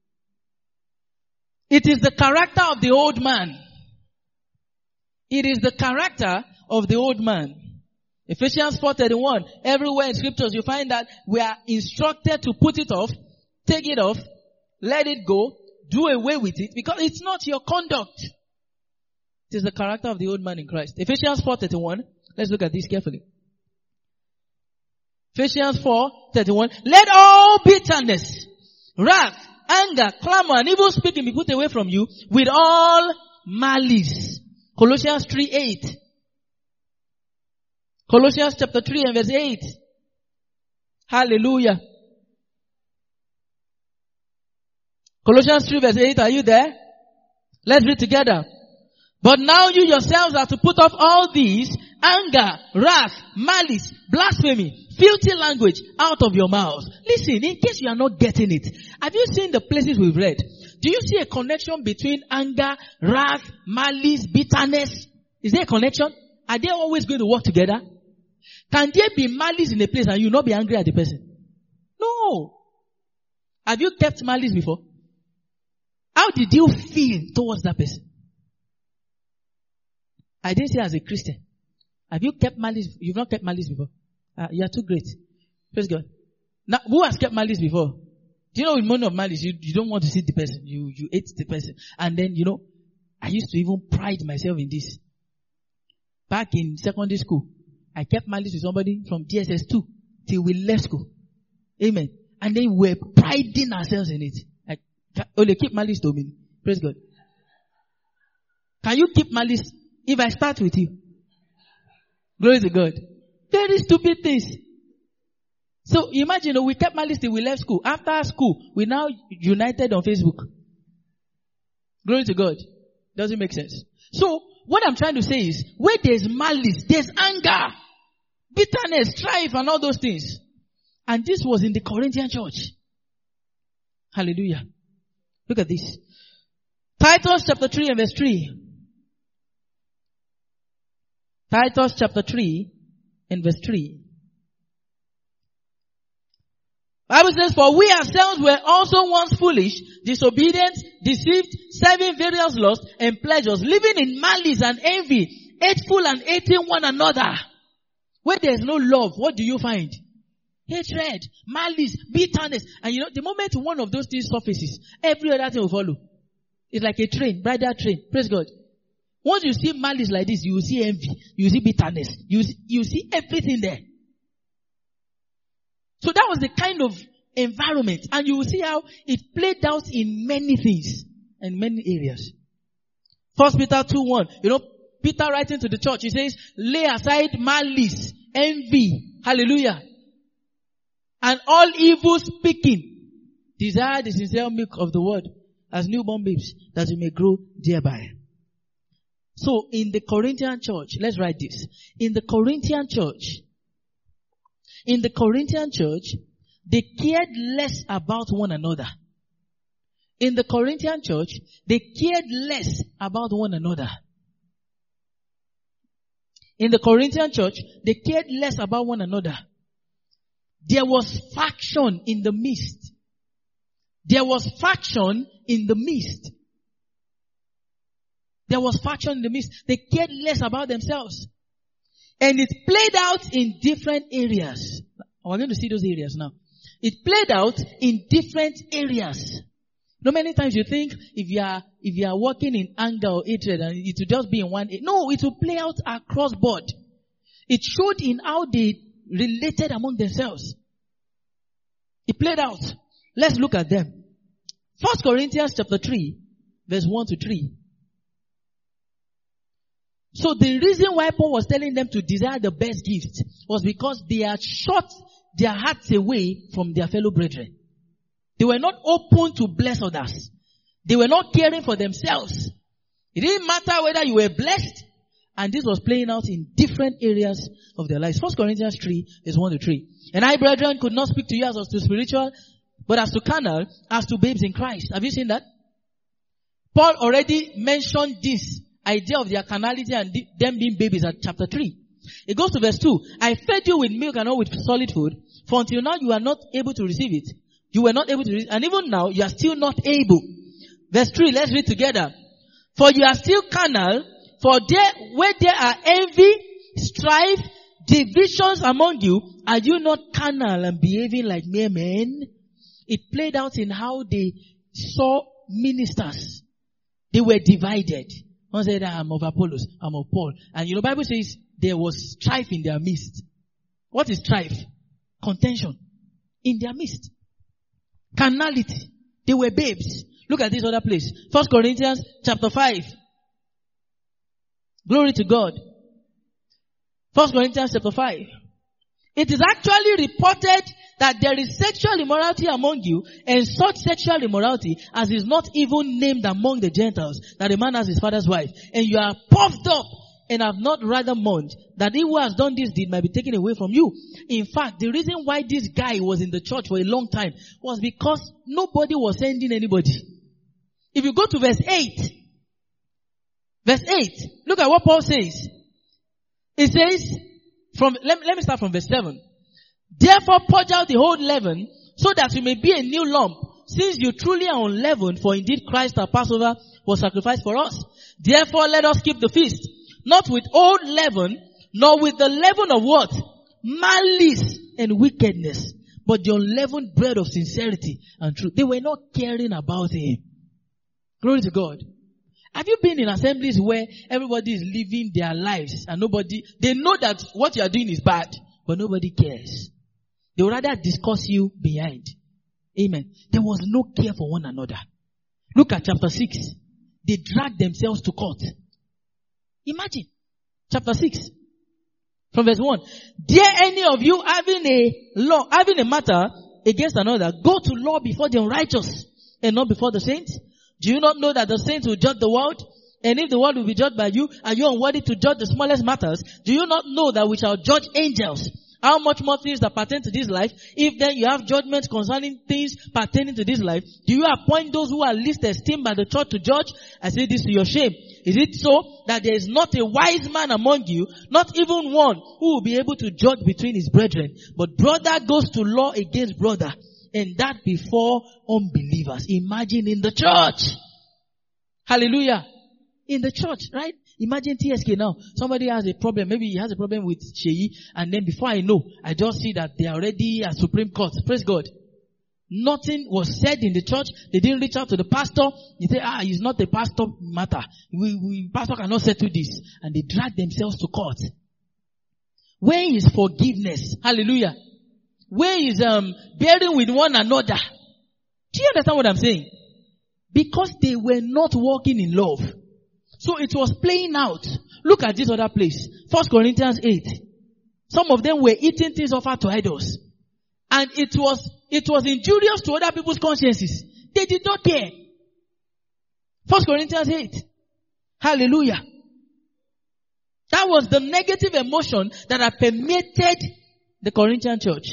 It is the character of the old man. It is the character of the old man. Ephesians 4:31. Everywhere in scriptures you find that we are instructed to put it off, take it off, let it go, do away with it, because it's not your conduct. It is the character of the old man in Christ. Ephesians 4:31. Let's look at this carefully. Ephesians 4:31. Let all bitterness, wrath, anger, clamor, and evil speaking be put away from you with all malice. Colossians 3:8. Colossians chapter 3 and verse 8. Hallelujah. Colossians 3 verse 8. Are you there? Let's read together. But now you yourselves are to put off all these: anger, wrath, malice, blasphemy, filthy language out of your mouths. Listen, in case you are not getting it, have you seen the places we've read? Do you see a connection between anger, wrath, malice, bitterness? Is there a connection? Are they always going to work together? Can there be malice in a place and you not be angry at the person? No. Have you kept malice before? How did you feel towards that person? I didn't say as a Christian. Have you kept malice? You've not kept malice before. You are too great. Praise God. Now, who has kept malice before? Do you know in moment of malice, you don't want to see the person. You hate the person. And then, I used to even pride myself in this. Back in secondary school, I kept malice with somebody from DSS 2 till we left school. Amen. And then we're priding ourselves in it. Only keep malice to me. Praise God. Can you keep malice if I start with you? Glory to God. Very stupid things. So imagine, we kept malice till we left school. After school, we now united on Facebook. Glory to God. Doesn't make sense. So, what I'm trying to say is, where there's malice, there's anger, bitterness, strife, and all those things. And this was in the Corinthian church. Hallelujah. Look at this. Titus chapter 3 and verse 3. Titus chapter 3 and verse 3. Bible says, for we ourselves were also once foolish, disobedient, deceived, serving various lusts and pleasures, living in malice and envy, hateful and hating one another. Where there is no love, what do you find? Hatred, malice, bitterness. And the moment one of those things surfaces, every other thing will follow. It's like a train, bridal train. Praise God. Once you see malice like this, you will see envy, you will see bitterness, you see everything there. So that was the kind of environment. And you will see how it played out in many things and many areas. 1 Peter 2:1. Peter writing to the church, he says, lay aside malice, envy, hallelujah, and all evil speaking. Desire the sincere milk of the word as newborn babes, that you may grow thereby. So in the Corinthian church, let's write this. In the Corinthian church, they cared less about one another. In the Corinthian church, they cared less about one another. In the Corinthian church, they cared less about one another. There was faction in the midst. There was faction in the midst. There was faction in the midst. They cared less about themselves. And it played out in different areas. We're going to see those areas now. It played out in different areas. Many times you think if you are working in anger or hatred and it will just be in one area. No, it will play out across board. It showed in how they related among themselves. It played out. Let's look at them. 1 Corinthians chapter 3, verse 1 to 3. So the reason why Paul was telling them to desire the best gift was because they had shut their hearts away from their fellow brethren. They were not open to bless others. They were not caring for themselves. It didn't matter whether you were blessed, and this was playing out in different areas of their lives. 1 Corinthians 3 is 1 to 3. And I, brethren, could not speak to you as to spiritual, but as to carnal, as to babes in Christ. Have you seen that? Paul already mentioned this idea of their carnality and them being babies at chapter 3. It goes to verse 2. I fed you with milk and not with solid food, for until now you are not able to receive it. You were not able to receive it, and even now you are still not able. Verse 3, let's read together. For you are still carnal, for where there are envy, strife, divisions among you, are you not carnal and behaving like mere men? It played out in how they saw ministers. They were divided. One said, I'm of Apollos, I'm of Paul. And the Bible says there was strife in their midst. What is strife? Contention. In their midst. Carnality. They were babes. Look at this other place. 1 Corinthians chapter 5. Glory to God. 1 Corinthians chapter 5. It is actually reported that there is sexual immorality among you, and such sexual immorality as is not even named among the Gentiles, that a man has his father's wife. And you are puffed up and have not rather mourned that he who has done this deed might be taken away from you. In fact, the reason why this guy was in the church for a long time was because nobody was sending anybody. If you go to verse 8, look at what Paul says. It says, let me start from verse 7. Therefore purge out the old leaven, so that you may be a new lump, since you truly are unleavened, for indeed Christ our Passover was sacrificed for us. Therefore let us keep the feast, not with old leaven, nor with the leaven of what? Malice and wickedness, but the unleavened bread of sincerity and truth. They were not caring about him. Glory to God. Have you been in assemblies where everybody is living their lives and they know that what you are doing is bad, but nobody cares? They would rather discuss you behind. Amen. There was no care for one another. Look at chapter 6. They dragged themselves to court. Imagine. Chapter 6. From verse 1. Dare any of you having a matter against another, go to law before the unrighteous and not before the saints? Do you not know that the saints will judge the world? And if the world will be judged by you, are you unworthy to judge the smallest matters? Do you not know that we shall judge angels? How much more things that pertain to this life? If then you have judgments concerning things pertaining to this life, do you appoint those who are least esteemed by the church to judge? I say this to your shame. Is it so that there is not a wise man among you, not even one who will be able to judge between his brethren? But brother goes to law against brother, and that before unbelievers. Imagine in the church. Hallelujah. In the church, right? Imagine TSK now. Somebody has a problem. Maybe he has a problem with Sheyi. And then before I know, I just see that they are already at Supreme Court. Praise God. Nothing was said in the church. They didn't reach out to the pastor. He said, it's not a pastor matter. Pastor cannot settle this. And they drag themselves to court. Where is forgiveness? Hallelujah. Where is bearing with one another? Do you understand what I'm saying? Because they were not walking in love. So it was playing out. Look at this other place. 1 Corinthians 8. Some of them were eating things offered to idols. And it was injurious to other people's consciences. They did not care. 1 Corinthians 8. Hallelujah. That was the negative emotion that had permeated the Corinthian church.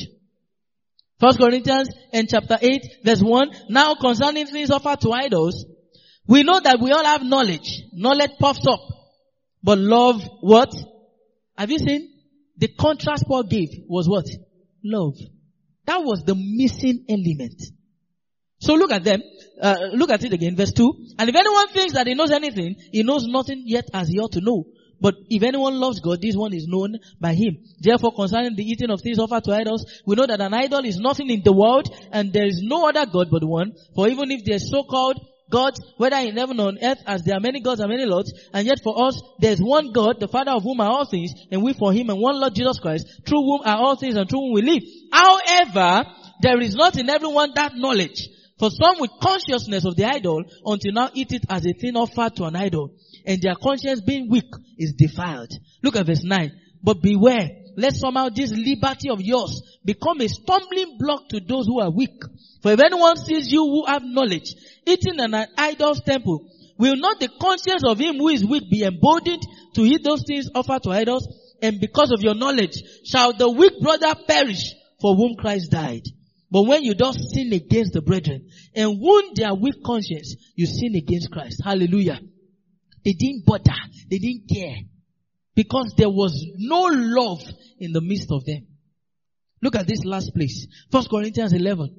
1 Corinthians in chapter 8 verse 1. Now concerning things offered to idols, we know that we all have knowledge. Knowledge puffs up. But love, what? Have you seen? The contrast Paul gave was what? Love. That was the missing element. So look at them. Look at it again. Verse 2. And if anyone thinks that he knows anything, he knows nothing yet as he ought to know. But if anyone loves God, this one is known by him. Therefore, concerning the eating of things offered to idols, we know that an idol is nothing in the world, and there is no other God but one. For even if there is so-called gods, whether in heaven or on earth, as there are many gods and many lords, and yet for us there is one God, the Father of whom are all things, and we for him, and one Lord Jesus Christ, through whom are all things and through whom we live. However, there is not in everyone that knowledge. For some with consciousness of the idol, until now eat it as a thing offered to an idol, and their conscience being weak is defiled. Look at verse 9. But beware, lest somehow this liberty of yours become a stumbling block to those who are weak. For if anyone sees you who have knowledge, eating in an idol's temple, will not the conscience of him who is weak be emboldened to eat those things offered to idols? And because of your knowledge, shall the weak brother perish for whom Christ died? But when you don't sin against the brethren and wound their weak conscience, you sin against Christ. Hallelujah. They didn't bother. They didn't care. Because there was no love in the midst of them. Look at this last place. 1 Corinthians 11.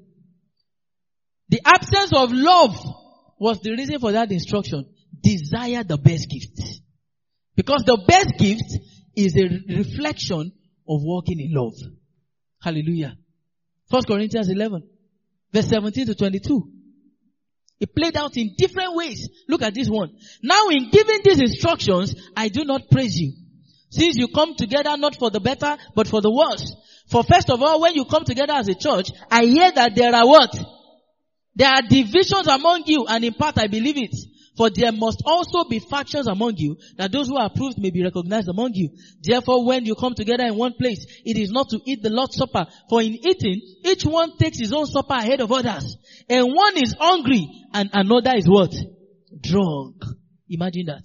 The absence of love was the reason for that instruction. Desire the best gift. Because the best gift is a reflection of walking in love. Hallelujah. 1 Corinthians 11, verse 17 to 22. It played out in different ways. Look at this one. Now in giving these instructions, I do not praise you, since you come together not for the better, but for the worse. For first of all, when you come together as a church, I hear that there are what? There are divisions among you, and in part I believe it. For there must also be factions among you, that those who are approved may be recognized among you. Therefore, when you come together in one place, it is not to eat the Lord's Supper. For in eating, each one takes his own supper ahead of others. And one is hungry, and another is what? Drunk. Imagine that.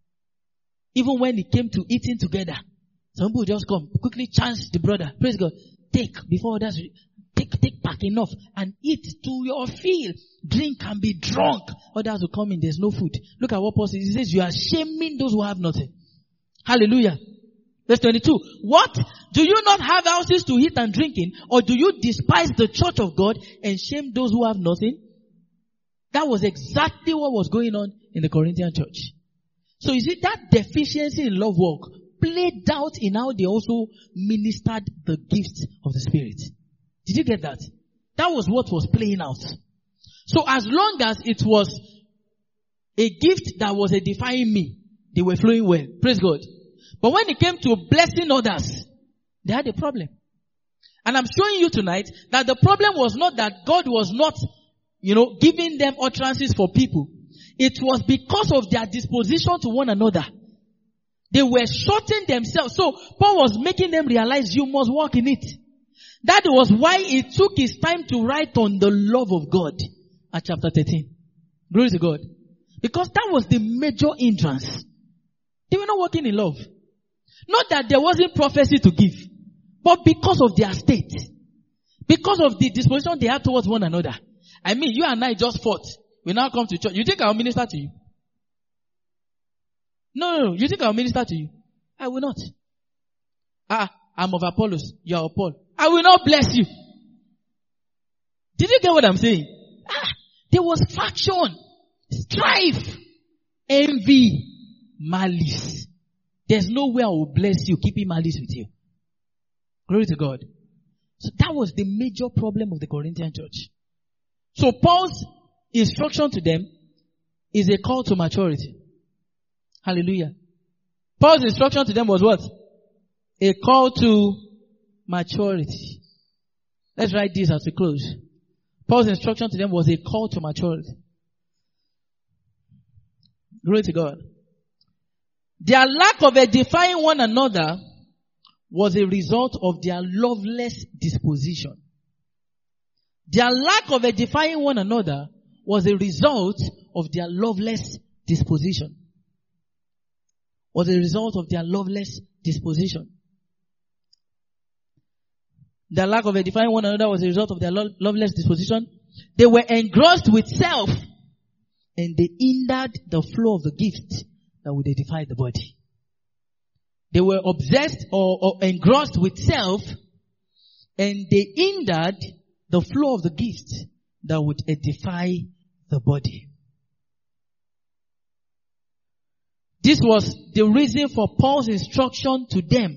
Even when it came to eating together, some people just come, quickly chance the brother. Praise God. Take, before others, take back enough and eat to your fill. Drink and be drunk. Others will come in, there's no food. Look at what Paul says. He says, you are shaming those who have nothing. Hallelujah. Verse 22. What? Do you not have houses to eat and drink in? Or do you despise the church of God and shame those who have nothing? That was exactly what was going on in the Corinthian church. So you see, that deficiency in love work played out in how they also ministered the gifts of the Spirit. Did you get that? That was what was playing out. So as long as it was a gift that was edifying me, they were flowing well. Praise God. But when it came to blessing others, they had a problem. And I'm showing you tonight that the problem was not that God was not, giving them utterances for people. It was because of their disposition to one another. They were shorting themselves. So Paul was making them realize you must walk in it. That was why he took his time to write on the love of God at chapter 13. Glory to God. Because that was the major hindrance. They were not walking in love. Not that there wasn't prophecy to give, but because of their state. Because of the disposition they had towards one another. I mean, you and I just fought. We now come to church. You think I'll minister to you? No. You think I'll minister to you? I will not. I'm of Apollos. You are of Paul. I will not bless you. Did you get what I'm saying? There was faction, strife, envy, malice. There's no way I will bless you keeping malice with you. Glory to God. So that was the major problem of the Corinthian church. So Paul's instruction to them is a call to maturity. Hallelujah. Paul's instruction to them was what? A call to maturity. Let's write this as we close. Paul's instruction to them was a call to maturity. Glory to God. Their lack of edifying one another was a result of their loveless disposition. Their lack of edifying one another was a result of their loveless disposition. Was a result of their loveless disposition. Their lack of edifying one another was a result of their loveless disposition. They were engrossed with self, and they hindered the flow of the gift that would edify the body. They were obsessed or engrossed with self, and they hindered the flow of the gift that would edify the body. This was the reason for Paul's instruction to them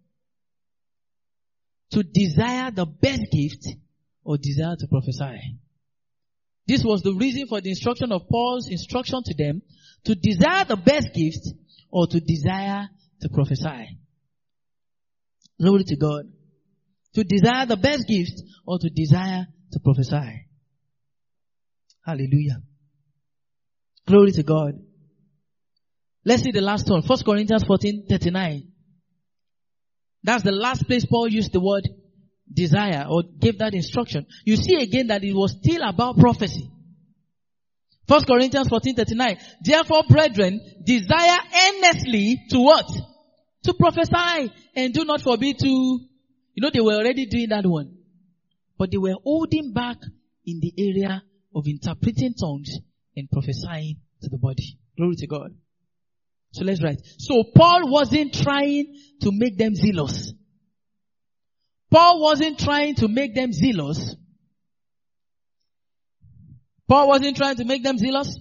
to desire the best gift or desire to prophesy. This was the reason for the instruction of Paul's instruction to them to desire the best gift or to desire to prophesy. Glory to God. To desire the best gift or to desire to prophesy. Hallelujah. Glory to God. Let's see the last one. 1 Corinthians 14:39. That's the last place Paul used the word desire or gave that instruction. You see again that it was still about prophecy. 1 Corinthians 14:39. Therefore, brethren, desire earnestly to what? To prophesy, and do not forbid to, they were already doing that one. But they were holding back in the area of interpreting tongues and prophesying to the body. Glory to God. So let's write. So Paul wasn't trying to make them zealous. Paul wasn't trying to make them zealous. Paul wasn't trying to make them zealous.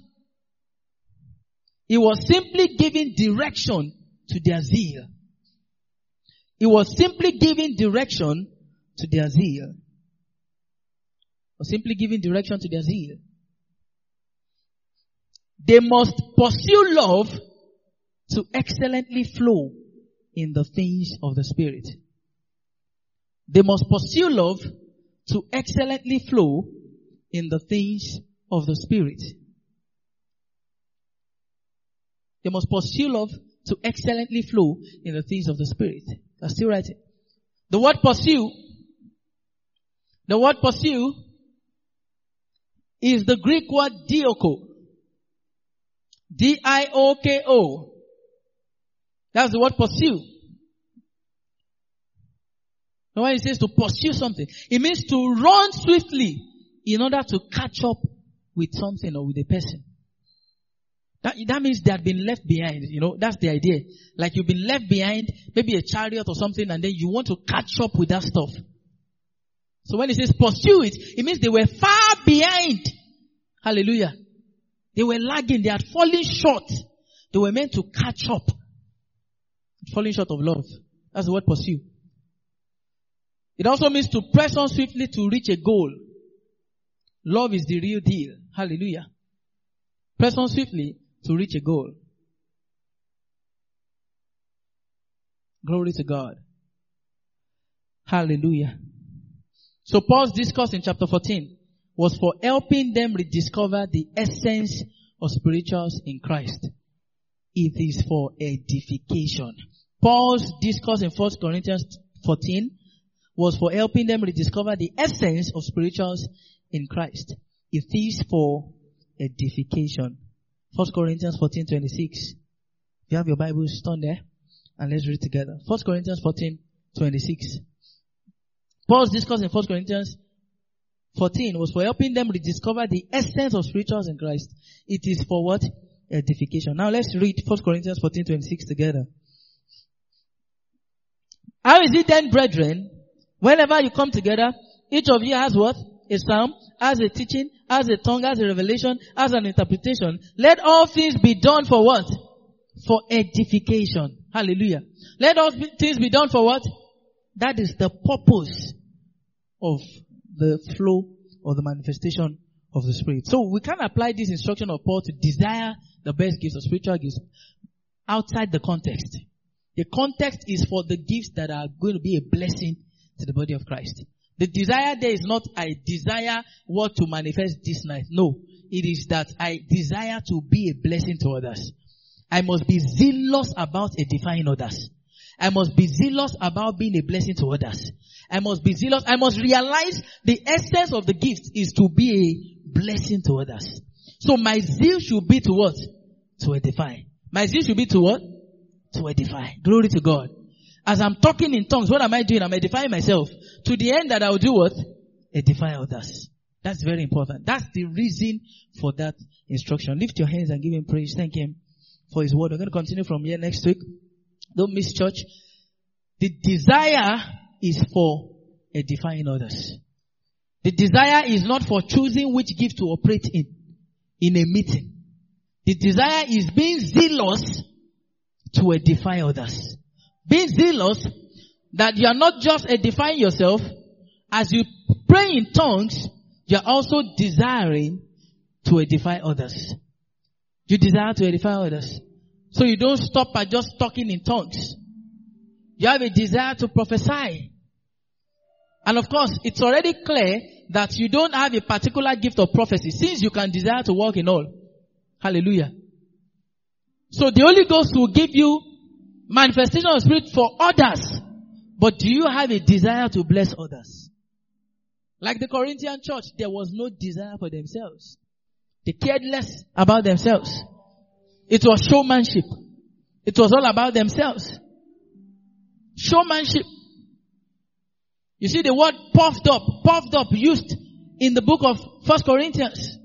He was simply giving direction to their zeal. He was simply giving direction to their zeal. Or simply giving direction to their zeal. They must pursue love to excellently flow in the things of the Spirit. They must pursue love to excellently flow in the things of the Spirit. They must pursue love to excellently flow in the things of the Spirit. I'm still writing. The word pursue is the Greek word dioko. D-I-O-K-O. That's the word pursue. Now when it says to pursue something, it means to run swiftly in order to catch up with something or with a person. That means they had been left behind, that's the idea. Like you've been left behind, maybe a chariot or something, and then you want to catch up with that stuff. So when it says pursue it, it means they were far behind. Hallelujah. They were lagging, they had fallen short. They were meant to catch up. Falling short of love. That's the word pursue. It also means to press on swiftly to reach a goal. Love is the real deal. Hallelujah. Press on swiftly to reach a goal. Glory to God. Hallelujah. So Paul's discourse in chapter 14 was for helping them rediscover the essence of spirituals in Christ. It is for edification. Paul's discourse in 1 Corinthians 14 was for helping them rediscover the essence of spirituals in Christ. It is for edification. 1 Corinthians 14:26. If you have your Bibles, turn there and let's read together. 1 Corinthians 14:26. Paul's discourse in 1 Corinthians 14 was for helping them rediscover the essence of spirituals in Christ. It is for what? Edification. Now let's read 1 Corinthians 14:26 together. How is it then, brethren, whenever you come together, each of you has what? A psalm, has a teaching, has a tongue, has a revelation, has an interpretation. Let all things be done for what? For edification. Hallelujah. Let all things be done for what? That is the purpose of the flow or the manifestation of the Spirit. So we can apply this instruction of Paul to desire the best gifts or spiritual gifts outside the context. The context is for the gifts that are going to be a blessing to the body of Christ. The desire there is not, I desire what to manifest this night. No. It is that I desire to be a blessing to others. I must be zealous about edifying others. I must be zealous about being a blessing to others. I must be zealous. I must realize the essence of the gift is to be a blessing to others. So my zeal should be to what? To edify. My zeal should be to what? To edify. Glory to God. As I'm talking in tongues, what am I doing? I'm edifying myself. To the end that I'll do what? Edify others. That's very important. That's the reason for that instruction. Lift your hands and give him praise. Thank him for his word. We're going to continue from here next week. Don't miss church. The desire is for edifying others. The desire is not for choosing which gift to operate in a meeting. The desire is being zealous to edify others. Being zealous that you are not just edifying yourself. As you pray in tongues, you are also desiring to edify others. You desire to edify others. So you don't stop at just talking in tongues. You have a desire to prophesy. And of course, it's already clear that you don't have a particular gift of prophecy, since you can desire to walk in all. Hallelujah. So the Holy Ghost will give you manifestation of spirit for others. But do you have a desire to bless others? Like the Corinthian church, there was no desire for themselves. They cared less about themselves. It was showmanship. It was all about themselves. Showmanship. You see the word puffed up used in the book of 1 Corinthians.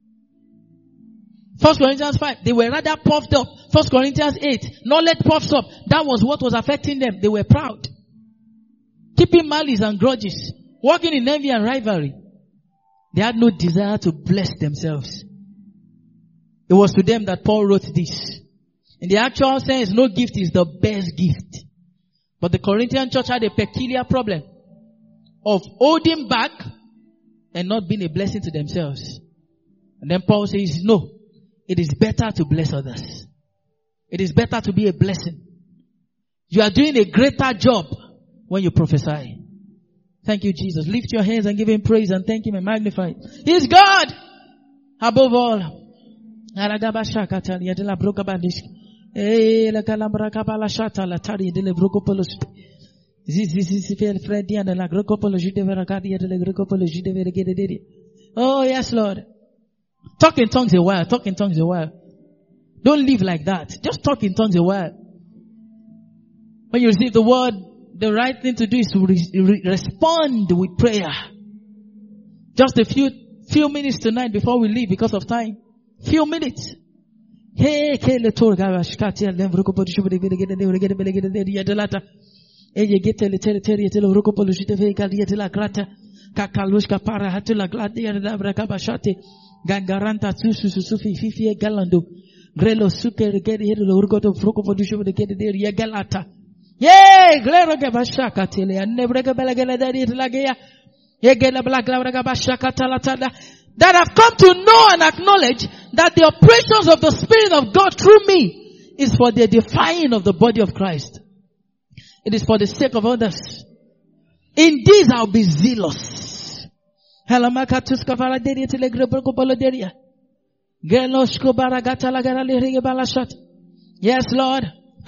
1 Corinthians 5, they were rather puffed up. 1 Corinthians 8, knowledge puffs up. That was what was affecting them. They were proud. Keeping malice and grudges. Walking in envy and rivalry. They had no desire to bless themselves. It was to them that Paul wrote this. In the actual sense, no gift is the best gift. But the Corinthian church had a peculiar problem of holding back and not being a blessing to themselves. And then Paul says, no, it is better to bless others. It is better to be a blessing. You are doing a greater job when you prophesy. Thank you, Jesus. Lift your hands and give him praise and thank him and magnify him. He is God above all. Oh, yes, Lord. Talk in tongues a while. Talk in tongues a while. Don't live like that. Just talk in tongues a while. When you receive the word, the right thing to do is to respond with prayer. Just a few minutes tonight before we leave because of time. Few minutes. Hey, Gangaranta sufi fifi galando grelo suke regedi helo urgoto fruko podusho de kede de galata ye glero ge bashaka tele anebrega belegele de lagea ye gela black labraga bashaka talatada, that I've come to know and acknowledge that the operations of the Spirit of God through me is for the edifying of the body of Christ. It is for the sake of others. In this I'll be zealous. Yes, Lord.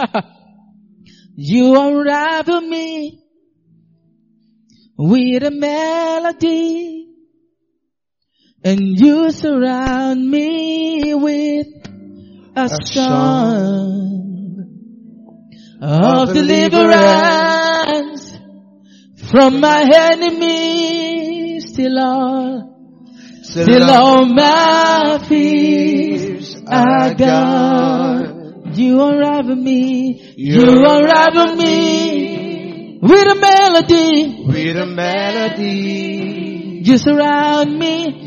You unravel me with a melody, and you surround me with a song of deliverance from my enemies, till all my fears are gone. You unravel me with a melody, you surround me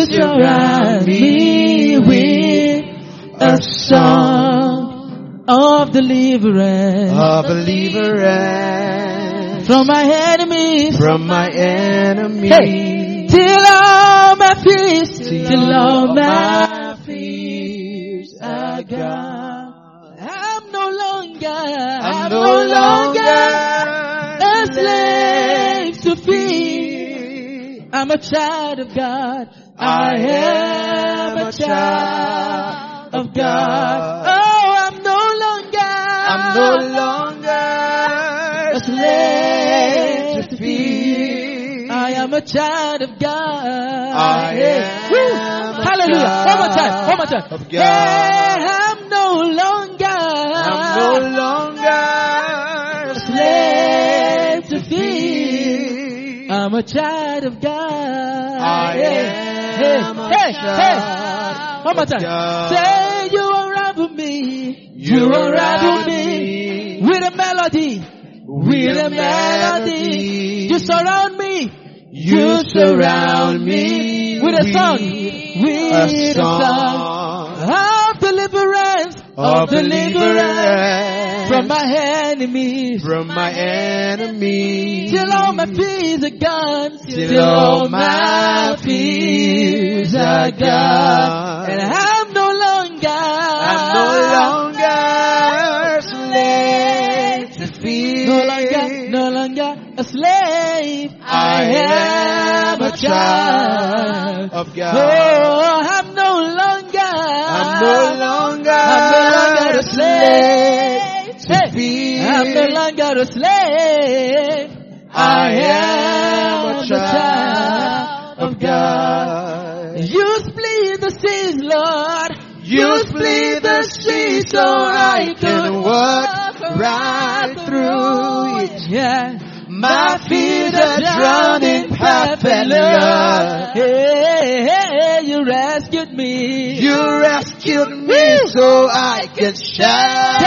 with a song of deliverance from my enemies, hey, till all my fears are gone. I'm no longer a slave to fear. I'm a child of God. I am a child of God. Oh, I'm no longer a slave to fear. I am a child of God. I am a Hallelujah. child One more time. of God. Hey, I'm no longer a slave to fear. I'm a child of God. I am a child One more of time. God. Say you unravel me. You unravel me with a melody. With a melody. You surround me. You surround me with a song. With a song of deliverance. Of deliverance from my enemies. From my enemies. Till all my fears are gone. Till all my fears are gone. And I'm no longer a slave to fear. No longer a slave. I am a child of God. Oh, I'm no longer a slave to fear. I'm no longer a slave. I am a child of God. You split the seas, Lord. You split the sea so I can walk right through it. Yeah. My feet are drowned in perfect love. Hey, you rescued me. You rescued me so I can shine.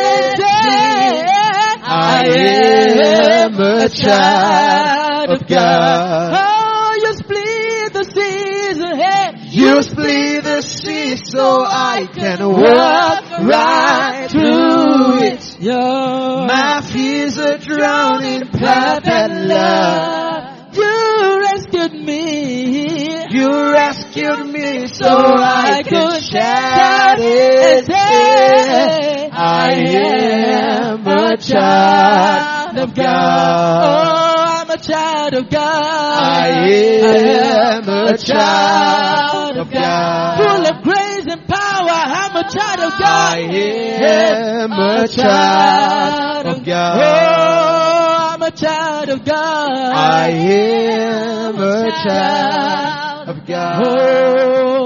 I am a child of God. Oh, you split the seas ahead. You split the sea so I can walk right through it. My fears are drowned in perfect love. You rescued me. You rescued me so I could shout and and say, I am a child of God. Oh, I'm a child of God. I am a child of God. Full of grace and power. I'm a child of God. I am a child of God. Oh, I'm a child of God. I am a child of God. Oh,